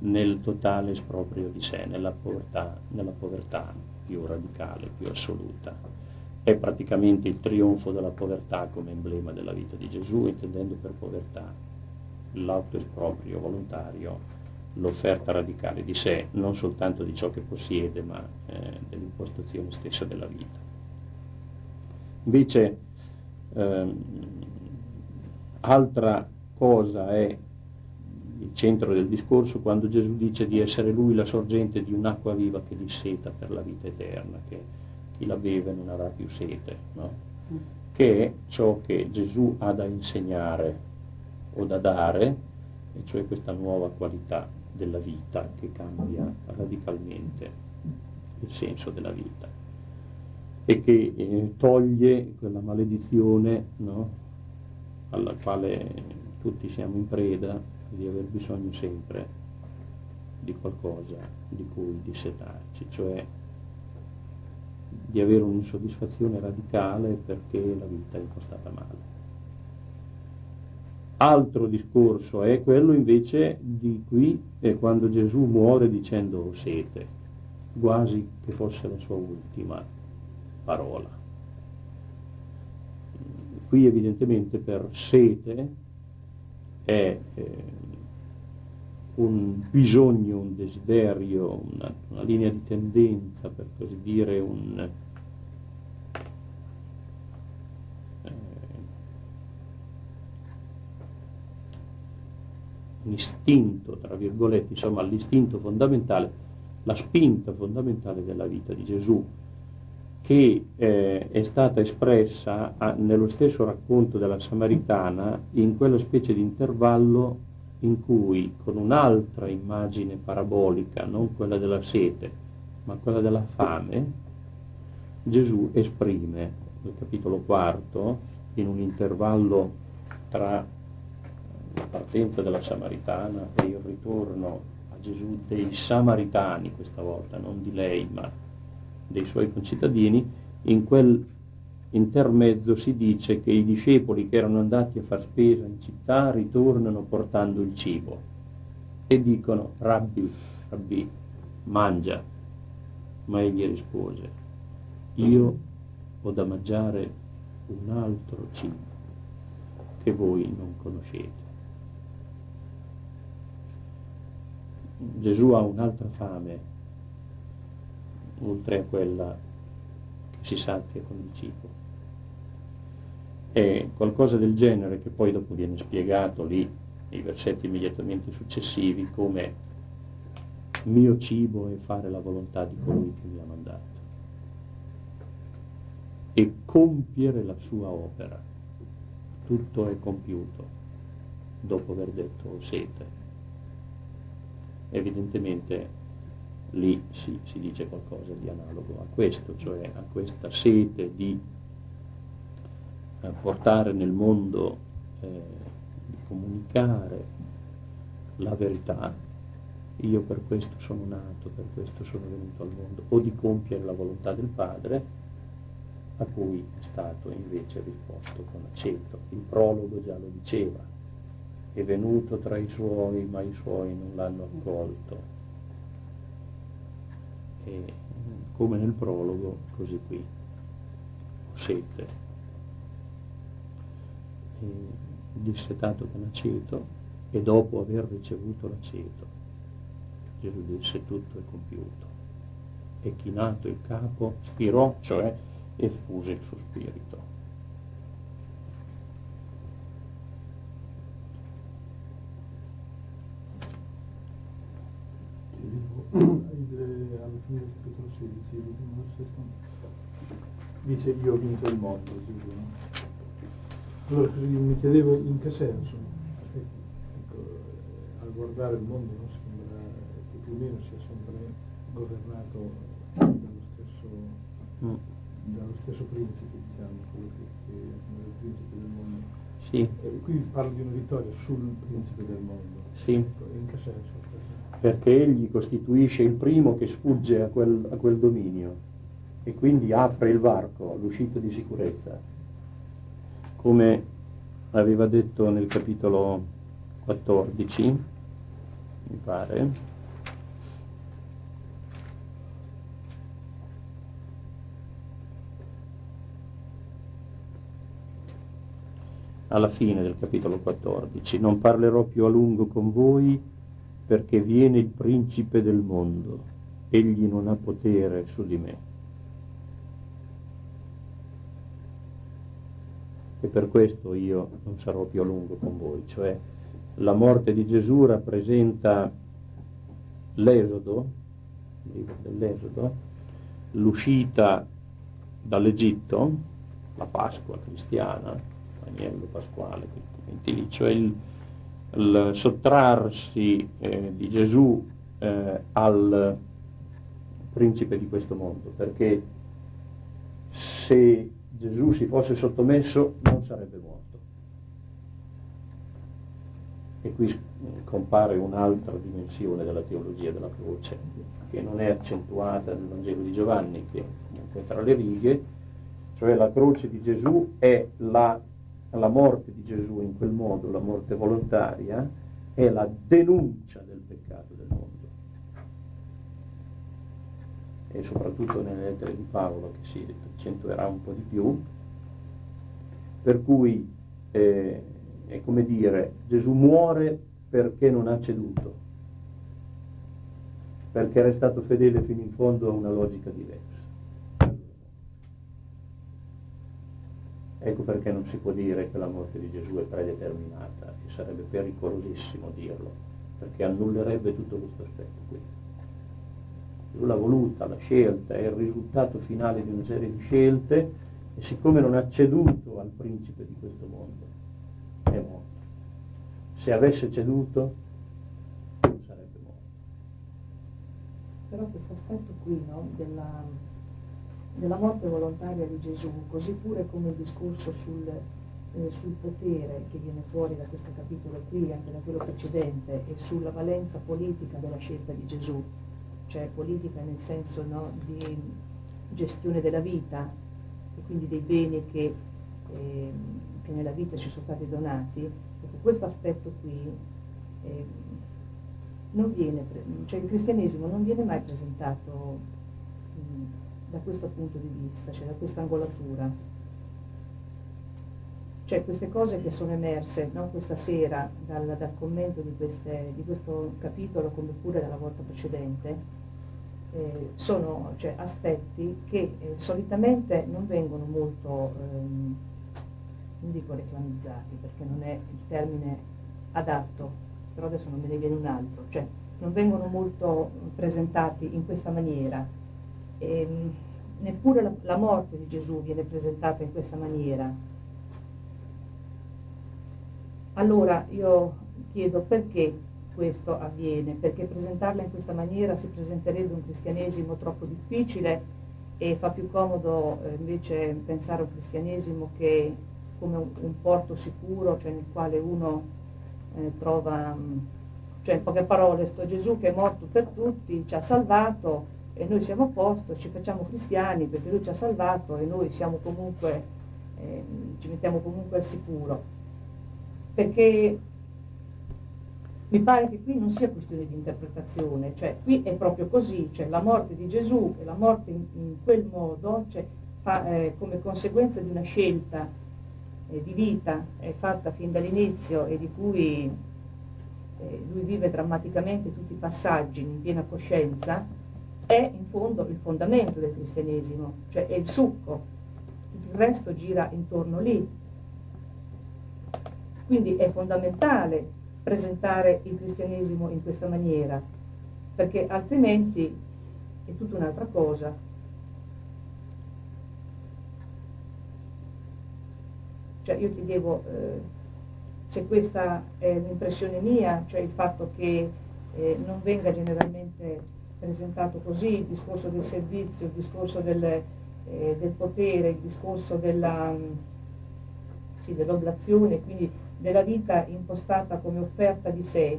nel totale esproprio di sé, nella povertà, nella povertà più radicale, più assoluta. È praticamente il trionfo della povertà come emblema della vita di Gesù, intendendo per povertà l'autoesproprio volontario, l'offerta radicale di sé, non soltanto di ciò che possiede, ma eh, dell'impostazione stessa della vita. Invece, ehm, altra cosa è il centro del discorso quando Gesù dice di essere Lui la sorgente di un'acqua viva che disseta per la vita eterna, che chi la beve non avrà più sete, no? Che è ciò che Gesù ha da insegnare o da dare, e cioè questa nuova qualità della vita che cambia radicalmente il senso della vita e che eh, toglie quella maledizione, no? Alla quale tutti siamo in preda, di aver bisogno sempre di qualcosa di cui dissetarci, cioè di avere un'insoddisfazione radicale perché la vita è impostata male. Altro discorso è quello invece di qui, è quando Gesù muore dicendo "ho sete", quasi che fosse la sua ultima parola. Qui evidentemente per sete è eh, un bisogno, un desiderio, una, una linea di tendenza, per così dire, un, eh, un istinto, tra virgolette, insomma l'istinto fondamentale, la spinta fondamentale della vita di Gesù, che eh, è stata espressa a, nello stesso racconto della Samaritana, in quella specie di intervallo in cui, con un'altra immagine parabolica, non quella della sete, ma quella della fame, Gesù esprime, nel capitolo quarto, in un intervallo tra la partenza della Samaritana e il ritorno a Gesù dei Samaritani, questa volta, non di lei, ma dei suoi concittadini, in quel intermezzo si dice che i discepoli che erano andati a far spesa in città ritornano portando il cibo e dicono "Rabbi, Rabbi, mangia", ma egli rispose "Io ho da mangiare un altro cibo che voi non conoscete". Gesù ha un'altra fame oltre a quella che si sazia con il cibo. È qualcosa del genere che poi dopo viene spiegato lì nei versetti immediatamente successivi come "mio cibo è fare la volontà di colui che mi ha mandato e compiere la sua opera". Tutto è compiuto dopo aver detto "ho sete". Evidentemente lì si, si dice qualcosa di analogo a questo, cioè a questa sete di eh, portare nel mondo, eh, di comunicare la verità. Io per questo sono nato, per questo sono venuto al mondo, o di compiere la volontà del Padre, a cui è stato invece risposto con aceto. Il prologo già lo diceva: è venuto tra i suoi, ma i suoi non l'hanno accolto. E come nel prologo, così qui, ho sete. E dissetato con aceto, e dopo aver ricevuto l'aceto, Gesù disse "tutto è compiuto", e chinato il capo spirò, cioè effuse il suo spirito.
Alla fine del capitolo sedici, l'ultimo versetto, dice "io ho vinto il mondo", Gesù, no? Allora così mi chiedevo in che senso. Ecco, al guardare il mondo non sembra che più o meno sia sempre governato dallo stesso, mm. dallo stesso principe, diciamo, quello che, che è il principe del mondo.
Sì.
E qui parlo di una vittoria sul principe del mondo.
Sì.
Ecco, in che senso?
Perché egli costituisce il primo che sfugge a quel, a quel dominio e quindi apre il varco all'uscita di sicurezza, come aveva detto nel capitolo quattordici, mi pare, alla fine del capitolo quattordici: non parlerò più a lungo con voi perché viene il principe del mondo, egli non ha potere su di me. E per questo io non sarò più a lungo con voi. Cioè, la morte di Gesù rappresenta l'esodo, il libro dell'Esodo, l'uscita dall'Egitto, la Pasqua cristiana, l'agnello pasquale, quindi, cioè il, il sottrarsi eh, di Gesù eh, al principe di questo mondo, perché se Gesù si fosse sottomesso non sarebbe morto. E qui compare un'altra dimensione della teologia della croce, che non è accentuata nel Vangelo di Giovanni, che comunque è tra le righe, cioè la croce di Gesù è la, la morte di Gesù in quel modo, la morte volontaria, è la denuncia del peccato del mondo. E soprattutto nelle lettere di Paolo, che si accentuerà un po' di più, per cui eh, è come dire, Gesù muore perché non ha ceduto, perché è restato fedele fino in fondo a una logica diversa. Ecco perché non si può dire che la morte di Gesù è predeterminata, e sarebbe pericolosissimo dirlo, perché annullerebbe tutto questo aspetto qui. Gesù l'ha voluta, l'ha scelta, è il risultato finale di una serie di scelte, e siccome non ha ceduto al principe di questo mondo, è morto. Se avesse ceduto, non sarebbe morto.
Però questo aspetto qui, no, della, della morte volontaria di Gesù, così pure come il discorso sul, eh, sul potere che viene fuori da questo capitolo qui, anche da quello precedente, e sulla valenza politica della scelta di Gesù, cioè politica nel senso, no, di gestione della vita, e quindi dei beni che, eh, che nella vita ci sono stati donati. Ecco, questo aspetto qui eh, non viene, cioè il cristianesimo non viene mai presentato mh, da questo punto di vista, cioè da questa angolatura. Cioè queste cose che sono emerse, no, questa sera dal, dal commento di, queste, di questo capitolo, come pure dalla volta precedente, Eh, sono, cioè, aspetti che eh, solitamente non vengono molto, ehm, non dico reclamizzati perché non è il termine adatto, però adesso non me ne viene un altro, cioè non vengono molto presentati in questa maniera, e, neppure la, la morte di Gesù viene presentata in questa maniera. Allora io chiedo perché questo avviene, perché presentarla in questa maniera si presenterebbe un cristianesimo troppo difficile, e fa più comodo eh, invece pensare a un cristianesimo che come un, un porto sicuro, cioè nel quale uno eh, trova, cioè in poche parole, sto Gesù che è morto per tutti, ci ha salvato e noi siamo a posto, ci facciamo cristiani perché lui ci ha salvato e noi siamo comunque, eh, ci mettiamo comunque al sicuro. Perché mi pare che qui non sia questione di interpretazione, cioè qui è proprio così, cioè la morte di Gesù e la morte in, in quel modo, cioè fa, eh, come conseguenza di una scelta eh, di vita eh, fatta fin dall'inizio e di cui eh, lui vive drammaticamente tutti i passaggi in piena coscienza, è in fondo il fondamento del cristianesimo, cioè è il succo, tutto il resto gira intorno lì. Quindi è fondamentale presentare il cristianesimo in questa maniera, perché altrimenti è tutta un'altra cosa. Cioè io chiedevo eh, se questa è l'impressione mia, cioè il fatto che eh, non venga generalmente presentato così il discorso del servizio, il discorso del, eh, del potere, il discorso della, sì, dell'oblazione, quindi della vita impostata come offerta di sé,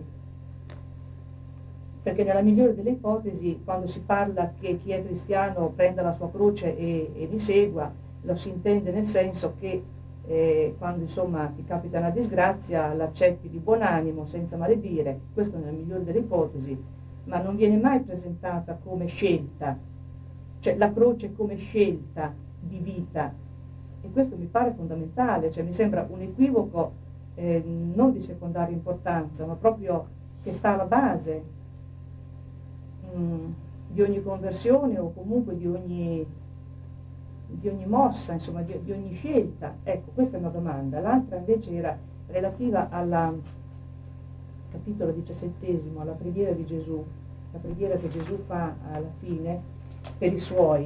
perché nella migliore delle ipotesi quando si parla che chi è cristiano prenda la sua croce e, e mi segua, lo si intende nel senso che eh, quando insomma ti capita una disgrazia l'accetti di buon animo senza maledire, questo nella migliore delle ipotesi, ma non viene mai presentata come scelta, cioè la croce come scelta di vita, E questo mi pare fondamentale, cioè mi sembra un equivoco eh, non di secondaria importanza, ma proprio che sta alla base mh, di ogni conversione o comunque di ogni, di ogni mossa, insomma di, di ogni scelta. Ecco, questa è una domanda. L'altra invece era relativa al capitolo diciassettesimo, alla preghiera di Gesù, la preghiera che Gesù fa alla fine per i suoi.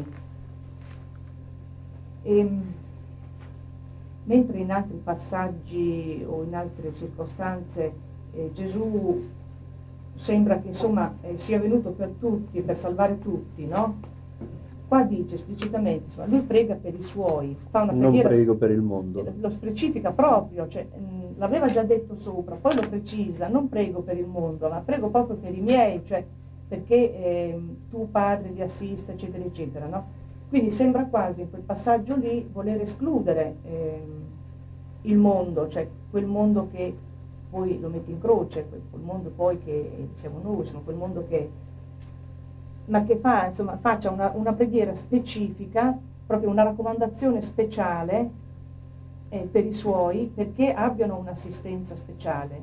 E, mentre in altri passaggi o in altre circostanze eh, Gesù sembra che insomma eh, sia venuto per tutti, per salvare tutti, no? Qua dice esplicitamente, insomma, lui prega per i suoi, fa una
non
preghiera,
prego per il mondo,
lo specifica proprio, cioè, mh, l'aveva già detto sopra, poi lo precisa, non prego per il mondo, ma prego proprio per i miei, cioè perché eh, tu padre li assista, eccetera, eccetera, no? Quindi sembra quasi in quel passaggio lì voler escludere eh, il mondo, cioè quel mondo che poi lo mette in croce, quel, quel mondo poi che siamo noi, insomma, quel mondo che, ma che fa, insomma, faccia una, una preghiera specifica, proprio una raccomandazione speciale eh, per i suoi, perché abbiano un'assistenza speciale.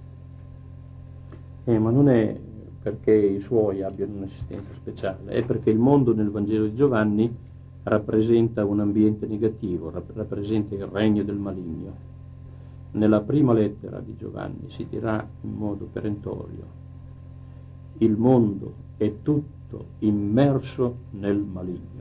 eh, ma non è perché i suoi abbiano un'assistenza speciale, è perché il mondo nel Vangelo di Giovanni rappresenta un ambiente negativo, rappresenta il regno del maligno. Nella prima lettera di Giovanni si dirà in modo perentorio: il mondo è tutto immerso nel maligno.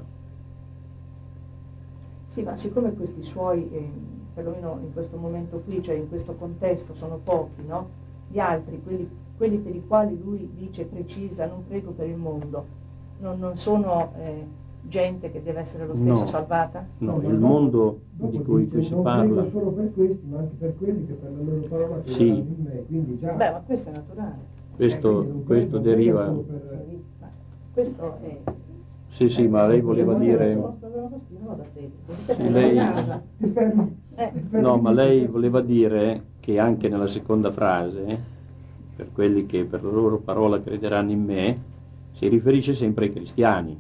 Sì, ma siccome questi suoi, eh, perlomeno in questo momento qui, cioè in questo contesto, sono pochi, no? Gli altri, quelli, quelli per i quali lui dice, precisa, non prego per il mondo, non, non sono eh, gente che deve essere lo stesso
no,
salvata?
No,
No,
il
dopo,
mondo
dopo
di cui
dice,
qui si
non
parla...
prego solo per questi, ma anche per quelli che per la loro parola che
Sì.
in me, quindi già...
Beh, ma questo è naturale.
Questo,
eh, non
questo
prego,
deriva...
prego solo per...
Ma questo è...
Sì, sì, ma lei voleva dire... Sì, lei...
Ti fermi,
Eh.
ti fermi
No, ma
lì,
lei
ti fermi.
voleva dire che anche nella seconda frase, per quelli che per la loro parola crederanno in me, si riferisce sempre ai cristiani,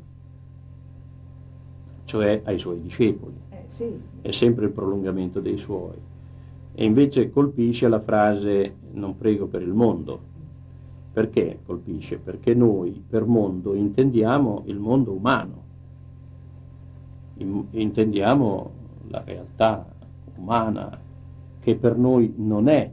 cioè ai suoi discepoli.
Eh, sì.
È sempre il prolungamento dei suoi. E invece colpisce la frase non prego per il mondo. Perché colpisce? Perché noi per mondo intendiamo il mondo umano, intendiamo la realtà umana, che per noi non è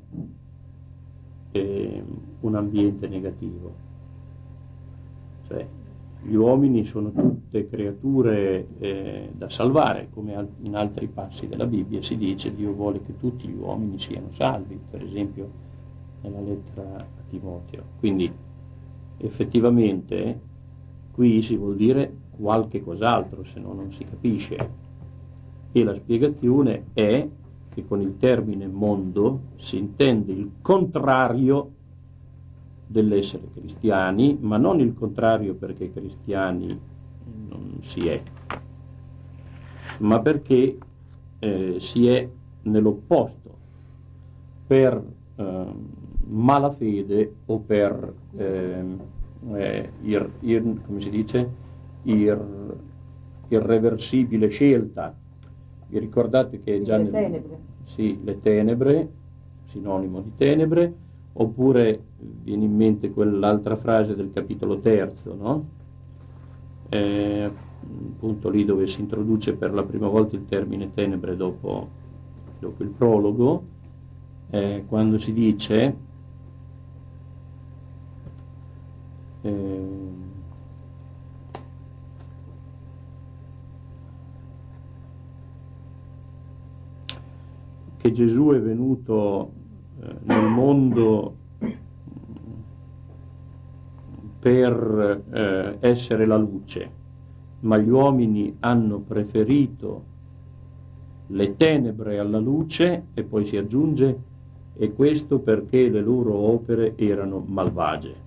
eh, un ambiente negativo. Cioè, gli uomini sono tutte creature eh, da salvare, come in altri passi della Bibbia si dice Dio vuole che tutti gli uomini siano salvi, per esempio nella lettera a Timoteo. Quindi effettivamente qui si vuol dire qualche cos'altro, se no non si capisce. E la spiegazione è che con il termine mondo si intende il contrario dell'essere cristiani, ma non il contrario perché cristiani non si è, ma perché eh, si è nell'opposto, per eh, malafede o per eh, eh, ir, ir, come si dice, ir, irreversibile scelta. Vi ricordate che già
le
nel,
tenebre.
Sì, le tenebre, sinonimo di tenebre, oppure viene in mente quell'altra frase del capitolo terzo, no? Eh, appunto lì dove si introduce per la prima volta il termine tenebre dopo, dopo il prologo, eh, quando si dice eh, che Gesù è venuto eh, nel mondo per eh, essere la luce, ma gli uomini hanno preferito le tenebre alla luce, e poi si aggiunge, e questo perché le loro opere erano malvagie.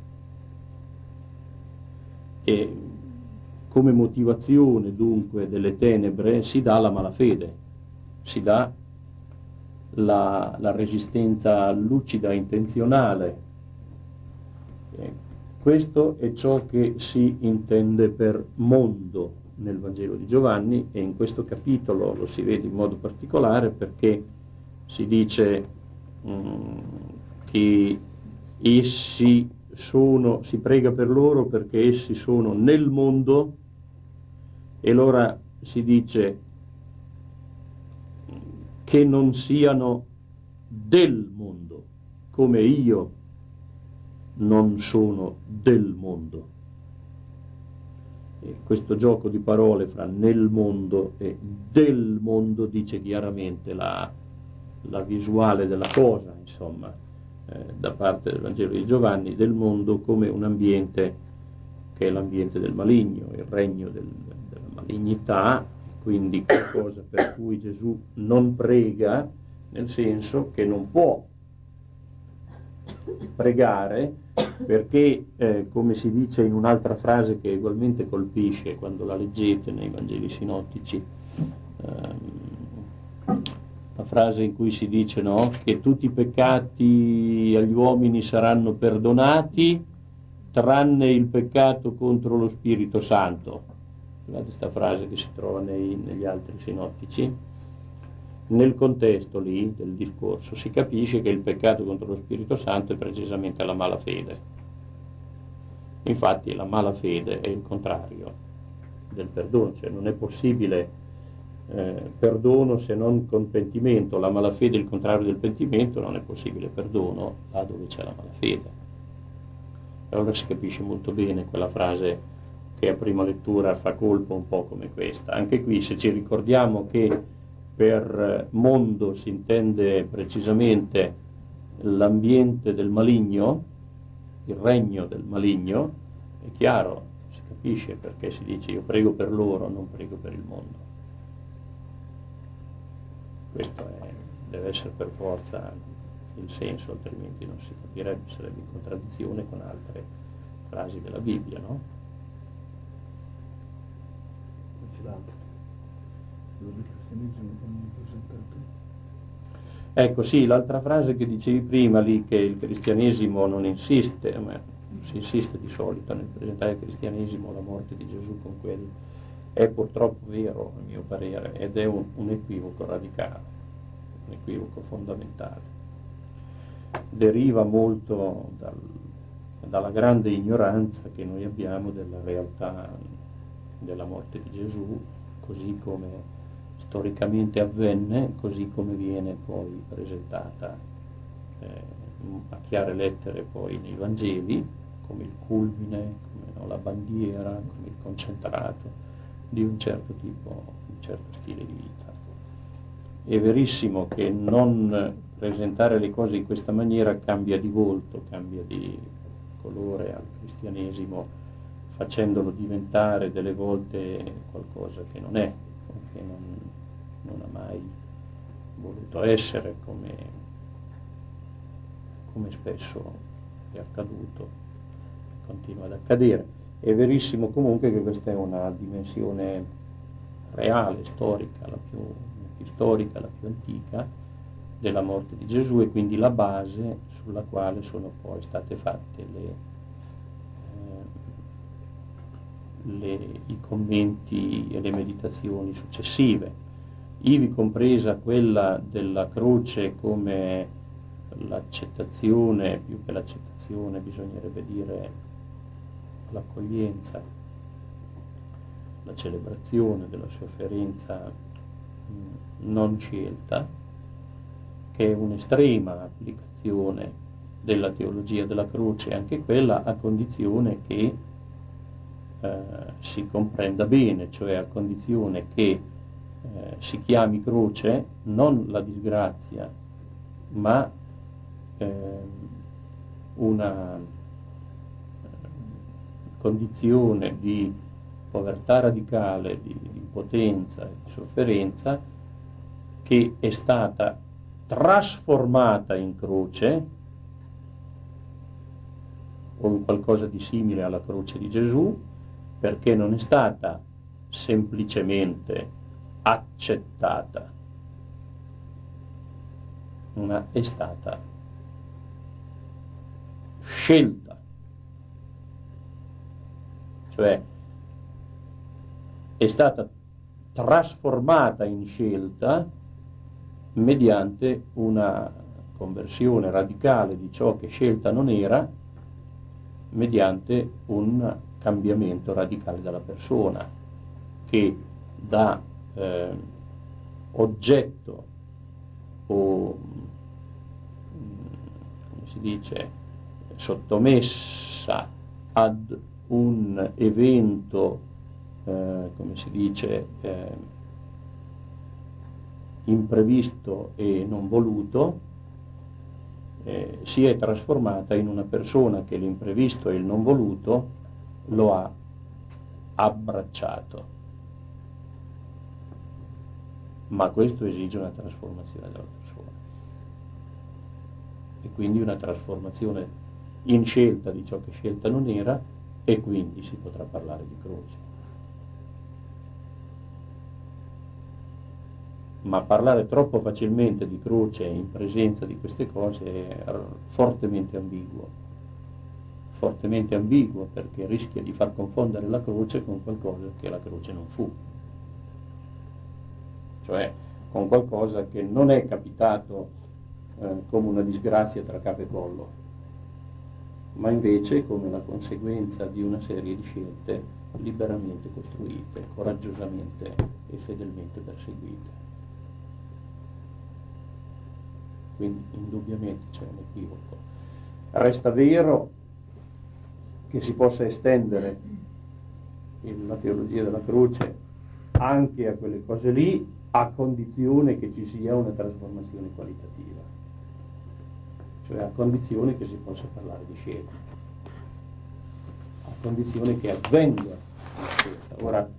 E come motivazione dunque delle tenebre si dà la malafede, si dà la, la resistenza lucida intenzionale. E questo è ciò che si intende per mondo nel Vangelo di Giovanni, e in questo capitolo lo si vede in modo particolare perché si dice um, che essi sono, si prega per loro perché essi sono nel mondo, e allora si dice che non siano del mondo, come io non sono del mondo. E questo gioco di parole fra nel mondo e del mondo dice chiaramente la, la visuale della cosa, insomma, eh, da parte del Vangelo di Giovanni, del mondo come un ambiente che è l'ambiente del maligno, il regno del, della malignità, quindi qualcosa per cui Gesù non prega, nel senso che non può pregare perché, eh, come si dice in un'altra frase che ugualmente colpisce quando la leggete nei Vangeli sinottici, ehm, la frase in cui si dice, no, che tutti i peccati agli uomini saranno perdonati tranne il peccato contro lo Spirito Santo. Guardate questa frase che si trova nei, negli altri sinottici. Nel contesto lì del discorso si capisce che il peccato contro lo Spirito Santo è precisamente la malafede. Infatti la malafede è il contrario del perdono, cioè non è possibile eh, perdono se non con pentimento. La malafede è il contrario del pentimento, non è possibile perdono là dove c'è la malafede. Allora si capisce molto bene quella frase che a prima lettura fa colpo un po' come questa. Anche qui, se ci ricordiamo che per mondo si intende precisamente l'ambiente del maligno, il regno del maligno, è chiaro, si capisce perché si dice io prego per loro, non prego per il mondo. Questo è, deve essere per forza il senso, altrimenti non si capirebbe, sarebbe in contraddizione con altre frasi della Bibbia, no?
Non c'è l'altro. Del cristianesimo non presentato.
Ecco, sì, l'altra frase che dicevi prima lì, che il cristianesimo non insiste, ma si insiste di solito nel presentare il cristianesimo, la morte di Gesù con quelli, è purtroppo vero a mio parere, ed è un, un equivoco radicale, un equivoco fondamentale. Deriva molto dal, dalla grande ignoranza che noi abbiamo della realtà della morte di Gesù, così come storicamente avvenne, così come viene poi presentata eh, a chiare lettere poi nei Vangeli, come il culmine, come no, la bandiera, come il concentrato di un certo tipo, un certo stile di vita. È verissimo che non presentare le cose in questa maniera cambia di volto, cambia di colore al cristianesimo, facendolo diventare delle volte qualcosa che non è, che non, non ha mai voluto essere, come, come spesso è accaduto, continua ad accadere. È verissimo comunque che questa è una dimensione reale, storica, la più, la più storica, la più antica della morte di Gesù, e quindi la base sulla quale sono poi state fatte le, eh, le, i commenti e le meditazioni successive, ivi compresa quella della croce come l'accettazione, più che l'accettazione bisognerebbe dire l'accoglienza, la celebrazione della sofferenza non scelta, che è un'estrema applicazione della teologia della croce, anche quella a condizione che eh, si comprenda bene, cioè a condizione che eh, si chiami croce non la disgrazia, ma eh, una condizione di povertà radicale, di impotenza e di sofferenza che è stata trasformata in croce o in qualcosa di simile alla croce di Gesù, perché non è stata semplicemente accettata, ma è stata scelta. Cioè è stata trasformata in scelta mediante una conversione radicale di ciò che scelta non era, mediante un cambiamento radicale della persona, che da eh, oggetto o, come si dice, sottomessa ad un evento, eh, come si dice, eh, imprevisto e non voluto, eh, si è trasformata in una persona che l'imprevisto e il non voluto lo ha abbracciato. Ma questo esige una trasformazione della persona, e quindi una trasformazione in scelta di ciò che scelta non era, e quindi si potrà parlare di croce. Ma parlare troppo facilmente di croce in presenza di queste cose è fortemente ambiguo, fortemente ambiguo, perché rischia di far confondere la croce con qualcosa che la croce non fu, cioè con qualcosa che non è capitato eh, come una disgrazia tra capo e collo, ma invece come la conseguenza di una serie di scelte liberamente costruite, coraggiosamente e fedelmente perseguite. Quindi indubbiamente c'è un equivoco. Resta vero che si possa estendere la teologia della croce anche a quelle cose lì, a condizione che ci sia una trasformazione qualitativa, cioè a condizione che si possa parlare di scelta, a condizione che avvenga una scelta. Ora,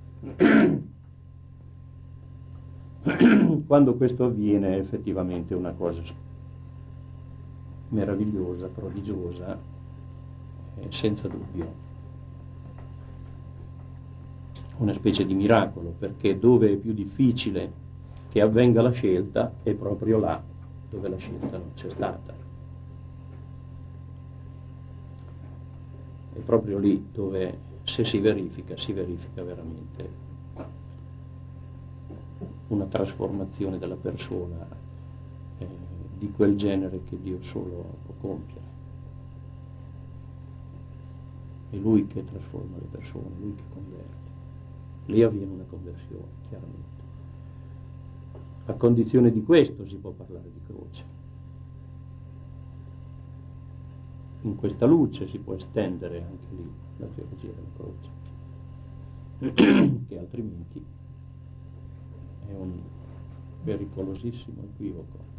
quando questo avviene è effettivamente una cosa meravigliosa, prodigiosa, eh, senza dubbio, una specie di miracolo, perché dove è più difficile che avvenga la scelta è proprio là dove la scelta non c'è stata. È proprio lì dove, se si verifica, si verifica veramente una trasformazione della persona eh, di quel genere che Dio solo può compiere. È Lui che trasforma le persone, Lui che converte. Lì avviene una conversione, chiaramente. A condizione di questo si può parlare di croce. In questa luce si può estendere anche lì la teologia della croce, che altrimenti è un pericolosissimo equivoco.